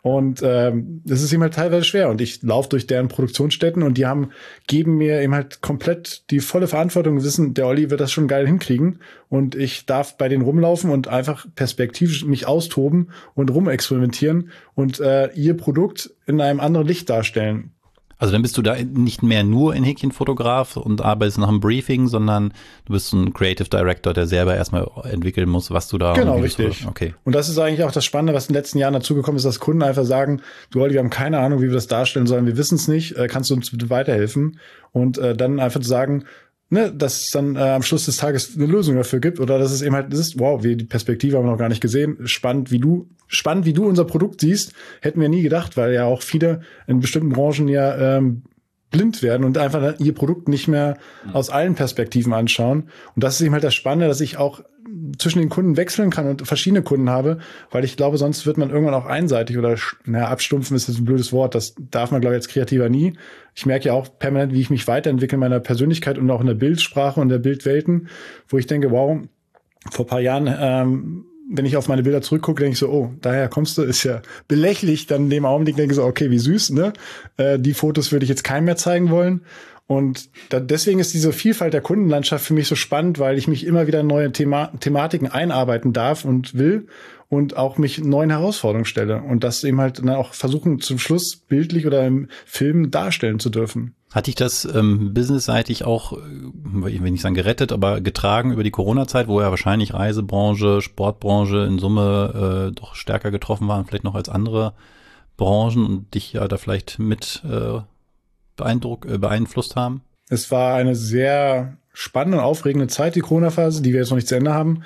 Und ähm, das ist ihm halt teilweise schwer. Und ich laufe durch deren Produktionsstätten und die haben, geben mir eben halt komplett die volle Verantwortung, wissen, der Olli wird das schon geil hinkriegen. Und ich darf bei denen rumlaufen und einfach perspektivisch mich austoben und rumexperimentieren und äh, ihr Produkt in einem anderen Licht darstellen. Also dann bist du da nicht mehr nur ein Häkchenfotograf und arbeitest nach einem Briefing, sondern du bist ein Creative Director, der selber erstmal entwickeln muss, was du da... Genau, richtig. Okay. Und das ist eigentlich auch das Spannende, was in den letzten Jahren dazugekommen ist, dass Kunden einfach sagen, du Olli, wir haben keine Ahnung, wie wir das darstellen sollen, wir wissen es nicht, kannst du uns bitte weiterhelfen? Und äh, dann einfach zu sagen, ne, dass es dann äh, am Schluss des Tages eine Lösung dafür gibt oder dass es eben halt ist, wow, wir die Perspektive haben wir noch gar nicht gesehen, spannend, wie du spannend, wie du unser Produkt siehst, hätten wir nie gedacht, weil ja auch viele in bestimmten Branchen ja ähm, blind werden und einfach ihr Produkt nicht mehr aus allen Perspektiven anschauen. Und das ist eben halt das Spannende, dass ich auch zwischen den Kunden wechseln kann und verschiedene Kunden habe, weil ich glaube, sonst wird man irgendwann auch einseitig oder, naja, abstumpfen ist jetzt ein blödes Wort, das darf man, glaube ich, als Kreativer nie. Ich merke ja auch permanent, wie ich mich weiterentwickle in meiner Persönlichkeit und auch in der Bildsprache und der Bildwelten, wo ich denke, wow, vor ein paar Jahren, ähm, wenn ich auf meine Bilder zurückgucke, denke ich so, oh, daher kommst du, ist ja belächlich. Dann in dem Augenblick denke ich so, okay, wie süß, ne? Äh, die Fotos würde ich jetzt keinem mehr zeigen wollen. Und da, deswegen ist diese Vielfalt der Kundenlandschaft für mich so spannend, weil ich mich immer wieder in neue Thema, Thematiken einarbeiten darf und will und auch mich neuen Herausforderungen stelle. Und das eben halt dann auch versuchen, zum Schluss bildlich oder im Film darstellen zu dürfen. Hat dich das ähm, businessseitig auch, ich will nicht sagen gerettet, aber getragen über die Corona-Zeit, wo ja wahrscheinlich Reisebranche, Sportbranche in Summe äh, doch stärker getroffen waren, vielleicht noch als andere Branchen und dich ja da vielleicht mit äh, beeindruckt, äh, beeinflusst haben? Es war eine sehr spannende und aufregende Zeit, die Corona-Phase, die wir jetzt noch nicht zu Ende haben,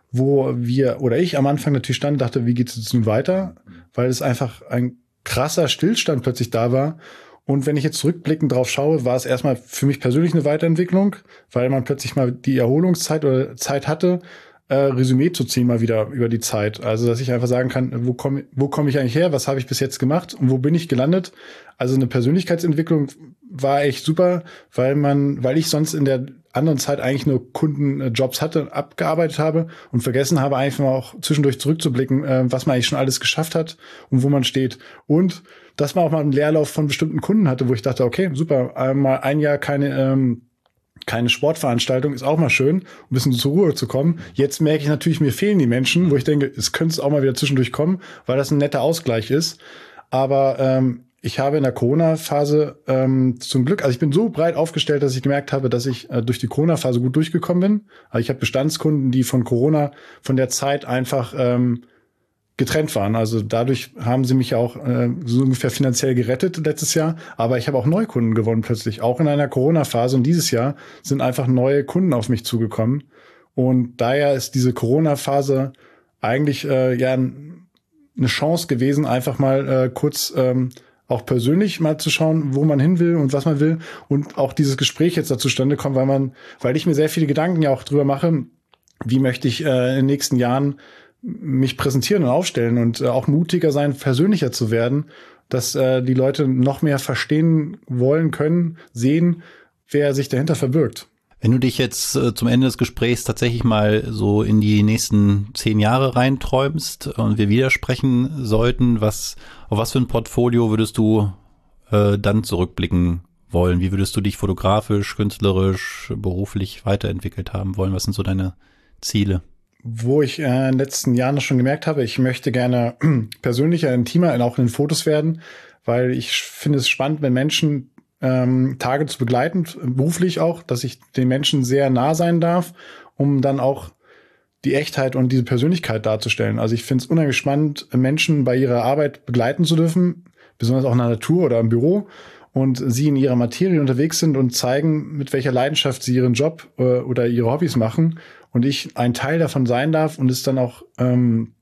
wo wir oder ich am Anfang natürlich stand, dachte, wie geht es jetzt nun weiter? Weil es einfach ein krasser Stillstand plötzlich da war. Und wenn ich jetzt rückblickend drauf schaue, war es erstmal für mich persönlich eine Weiterentwicklung, weil man plötzlich mal die Erholungszeit oder Zeit hatte, äh, Resümee zu ziehen mal wieder über die Zeit. Also, dass ich einfach sagen kann, wo komme wo komme ich eigentlich her, was habe ich bis jetzt gemacht und wo bin ich gelandet? Also eine Persönlichkeitsentwicklung war echt super, weil man, weil ich sonst in der anderen Zeit eigentlich nur Kundenjobs hatte, abgearbeitet habe und vergessen habe, einfach mal auch zwischendurch zurückzublicken, äh, was man eigentlich schon alles geschafft hat und wo man steht. Und dass man auch mal einen Leerlauf von bestimmten Kunden hatte, wo ich dachte, okay, super, einmal ein Jahr keine ähm, keine Sportveranstaltung, ist auch mal schön, um ein bisschen zur Ruhe zu kommen. Jetzt merke ich natürlich, mir fehlen die Menschen, wo ich denke, es könnte es auch mal wieder zwischendurch kommen, weil das ein netter Ausgleich ist. Aber ähm, ich habe in der Corona-Phase ähm, zum Glück, also ich bin so breit aufgestellt, dass ich gemerkt habe, dass ich äh, durch die Corona-Phase gut durchgekommen bin. Also ich habe Bestandskunden, die von Corona, von der Zeit einfach ähm, getrennt waren. Also dadurch haben sie mich auch äh, so ungefähr finanziell gerettet letztes Jahr. Aber ich habe auch neue Kunden gewonnen plötzlich, auch in einer Corona-Phase. Und dieses Jahr sind einfach neue Kunden auf mich zugekommen. Und daher ist diese Corona-Phase eigentlich äh, ja eine Chance gewesen, einfach mal äh, kurz ähm, auch persönlich mal zu schauen, wo man hin will und was man will. Und auch dieses Gespräch jetzt dazu zustande kommt, weil man, weil ich mir sehr viele Gedanken ja auch drüber mache, wie möchte ich äh, in den nächsten Jahren mich präsentieren und aufstellen und äh, auch mutiger sein, persönlicher zu werden, dass äh, die Leute noch mehr verstehen wollen, können, sehen, wer sich dahinter verbirgt. Wenn du dich jetzt äh, zum Ende des Gesprächs tatsächlich mal so in die nächsten zehn Jahre reinträumst und wir widersprechen sollten, was auf was für ein Portfolio würdest du äh, dann zurückblicken wollen? Wie würdest du dich fotografisch, künstlerisch, beruflich weiterentwickelt haben wollen? Was sind so deine Ziele? Wo ich äh, in den letzten Jahren schon gemerkt habe, ich möchte gerne persönlicher, intimer, auch in den Fotos werden, weil ich finde es spannend, wenn Menschen ähm, Tage zu begleiten, beruflich auch, dass ich den Menschen sehr nah sein darf, um dann auch die Echtheit und diese Persönlichkeit darzustellen. Also ich finde es unheimlich spannend, Menschen bei ihrer Arbeit begleiten zu dürfen, besonders auch in der Natur oder im Büro, und sie in ihrer Materie unterwegs sind und zeigen, mit welcher Leidenschaft sie ihren Job äh, oder ihre Hobbys machen und ich ein Teil davon sein darf und es dann auch ähm,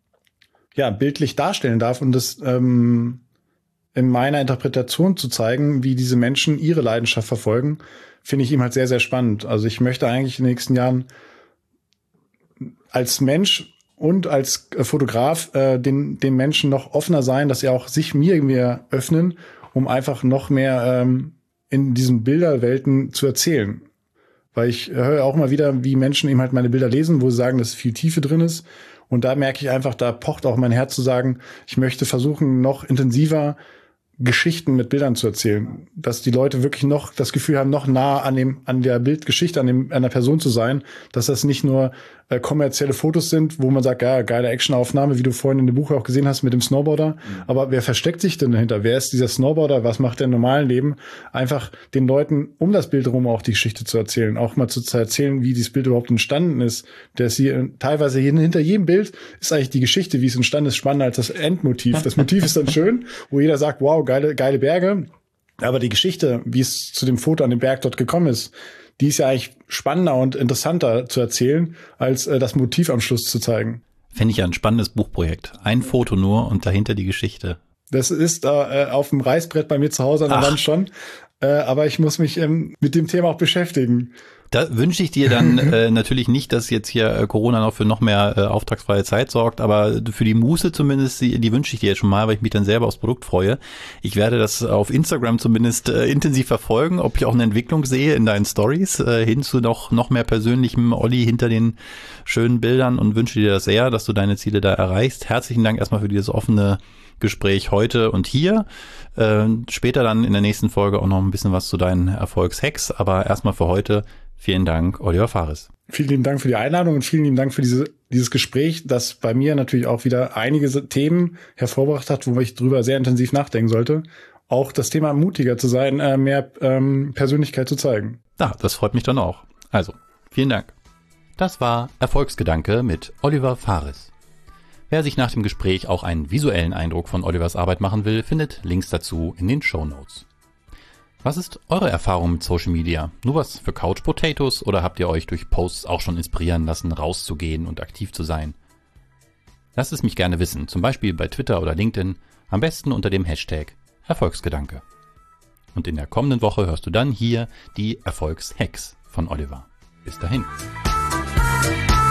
ja bildlich darstellen darf und das ähm, in meiner Interpretation zu zeigen, wie diese Menschen ihre Leidenschaft verfolgen, finde ich ihm halt sehr, sehr spannend. Also ich möchte eigentlich in den nächsten Jahren als Mensch und als Fotograf äh, den, den Menschen noch offener sein, dass sie auch sich mir, mir öffnen, um einfach noch mehr ähm, in diesen Bilderwelten zu erzählen. Weil ich höre auch mal wieder, wie Menschen eben halt meine Bilder lesen, wo sie sagen, dass viel Tiefe drin ist. Und da merke ich einfach, da pocht auch mein Herz zu sagen, ich möchte versuchen, noch intensiver Geschichten mit Bildern zu erzählen, dass die Leute wirklich noch das Gefühl haben, noch nah an dem, an der Bildgeschichte, an dem, an der Person zu sein, dass das nicht nur äh, kommerzielle Fotos sind, wo man sagt, ja, geile Actionaufnahme, wie du vorhin in dem Buch auch gesehen hast mit dem Snowboarder. Mhm. Aber wer versteckt sich denn dahinter? Wer ist dieser Snowboarder? Was macht der im normalen Leben? Einfach den Leuten um das Bild herum auch die Geschichte zu erzählen, auch mal zu, zu erzählen, wie dieses Bild überhaupt entstanden ist. Das hier teilweise hier, hinter jedem Bild ist eigentlich die Geschichte, wie es entstanden ist, spannender als das Endmotiv. Das Motiv ist dann schön, wo jeder sagt, wow, geile, geile Berge. Aber die Geschichte, wie es zu dem Foto an dem Berg dort gekommen ist, die ist ja eigentlich spannender und interessanter zu erzählen, als äh, das Motiv am Schluss zu zeigen. Fände ich ja ein spannendes Buchprojekt. Ein Foto nur und dahinter die Geschichte. Das ist äh, auf dem Reißbrett bei mir zu Hause an der Ach. Wand schon. Äh, aber ich muss mich ähm, mit dem Thema auch beschäftigen. Da wünsche ich dir dann äh, natürlich nicht, dass jetzt hier äh, Corona noch für noch mehr äh, auftragsfreie Zeit sorgt, aber für die Muße zumindest, die, die wünsche ich dir jetzt schon mal, weil ich mich dann selber aufs Produkt freue. Ich werde das auf Instagram zumindest äh, intensiv verfolgen, ob ich auch eine Entwicklung sehe in deinen Stories, äh, hin zu noch, noch mehr persönlichem Olli hinter den schönen Bildern und wünsche dir das sehr, dass du deine Ziele da erreichst. Herzlichen Dank erstmal für dieses offene Gespräch heute und hier. Äh, später dann in der nächsten Folge auch noch ein bisschen was zu deinen Erfolgshacks, aber erstmal für heute vielen Dank, Oliver Fares. Vielen lieben Dank für die Einladung und vielen lieben Dank für diese, dieses Gespräch, das bei mir natürlich auch wieder einige Themen hervorgebracht hat, wo ich drüber sehr intensiv nachdenken sollte. Auch das Thema mutiger zu sein, mehr ähm, Persönlichkeit zu zeigen. Ja, das freut mich dann auch. Also, vielen Dank. Das war Erfolgsgedanke mit Oliver Fares. Wer sich nach dem Gespräch auch einen visuellen Eindruck von Olivers Arbeit machen will, findet Links dazu in den Shownotes. Was ist eure Erfahrung mit Social Media? Nur was für Couch Potatoes oder habt ihr euch durch Posts auch schon inspirieren lassen, rauszugehen und aktiv zu sein? Lasst es mich gerne wissen, zum Beispiel bei Twitter oder LinkedIn, am besten unter dem Hashtag Erfolgsgedanke. Und in der kommenden Woche hörst du dann hier die Erfolgshacks von Oliver. Bis dahin.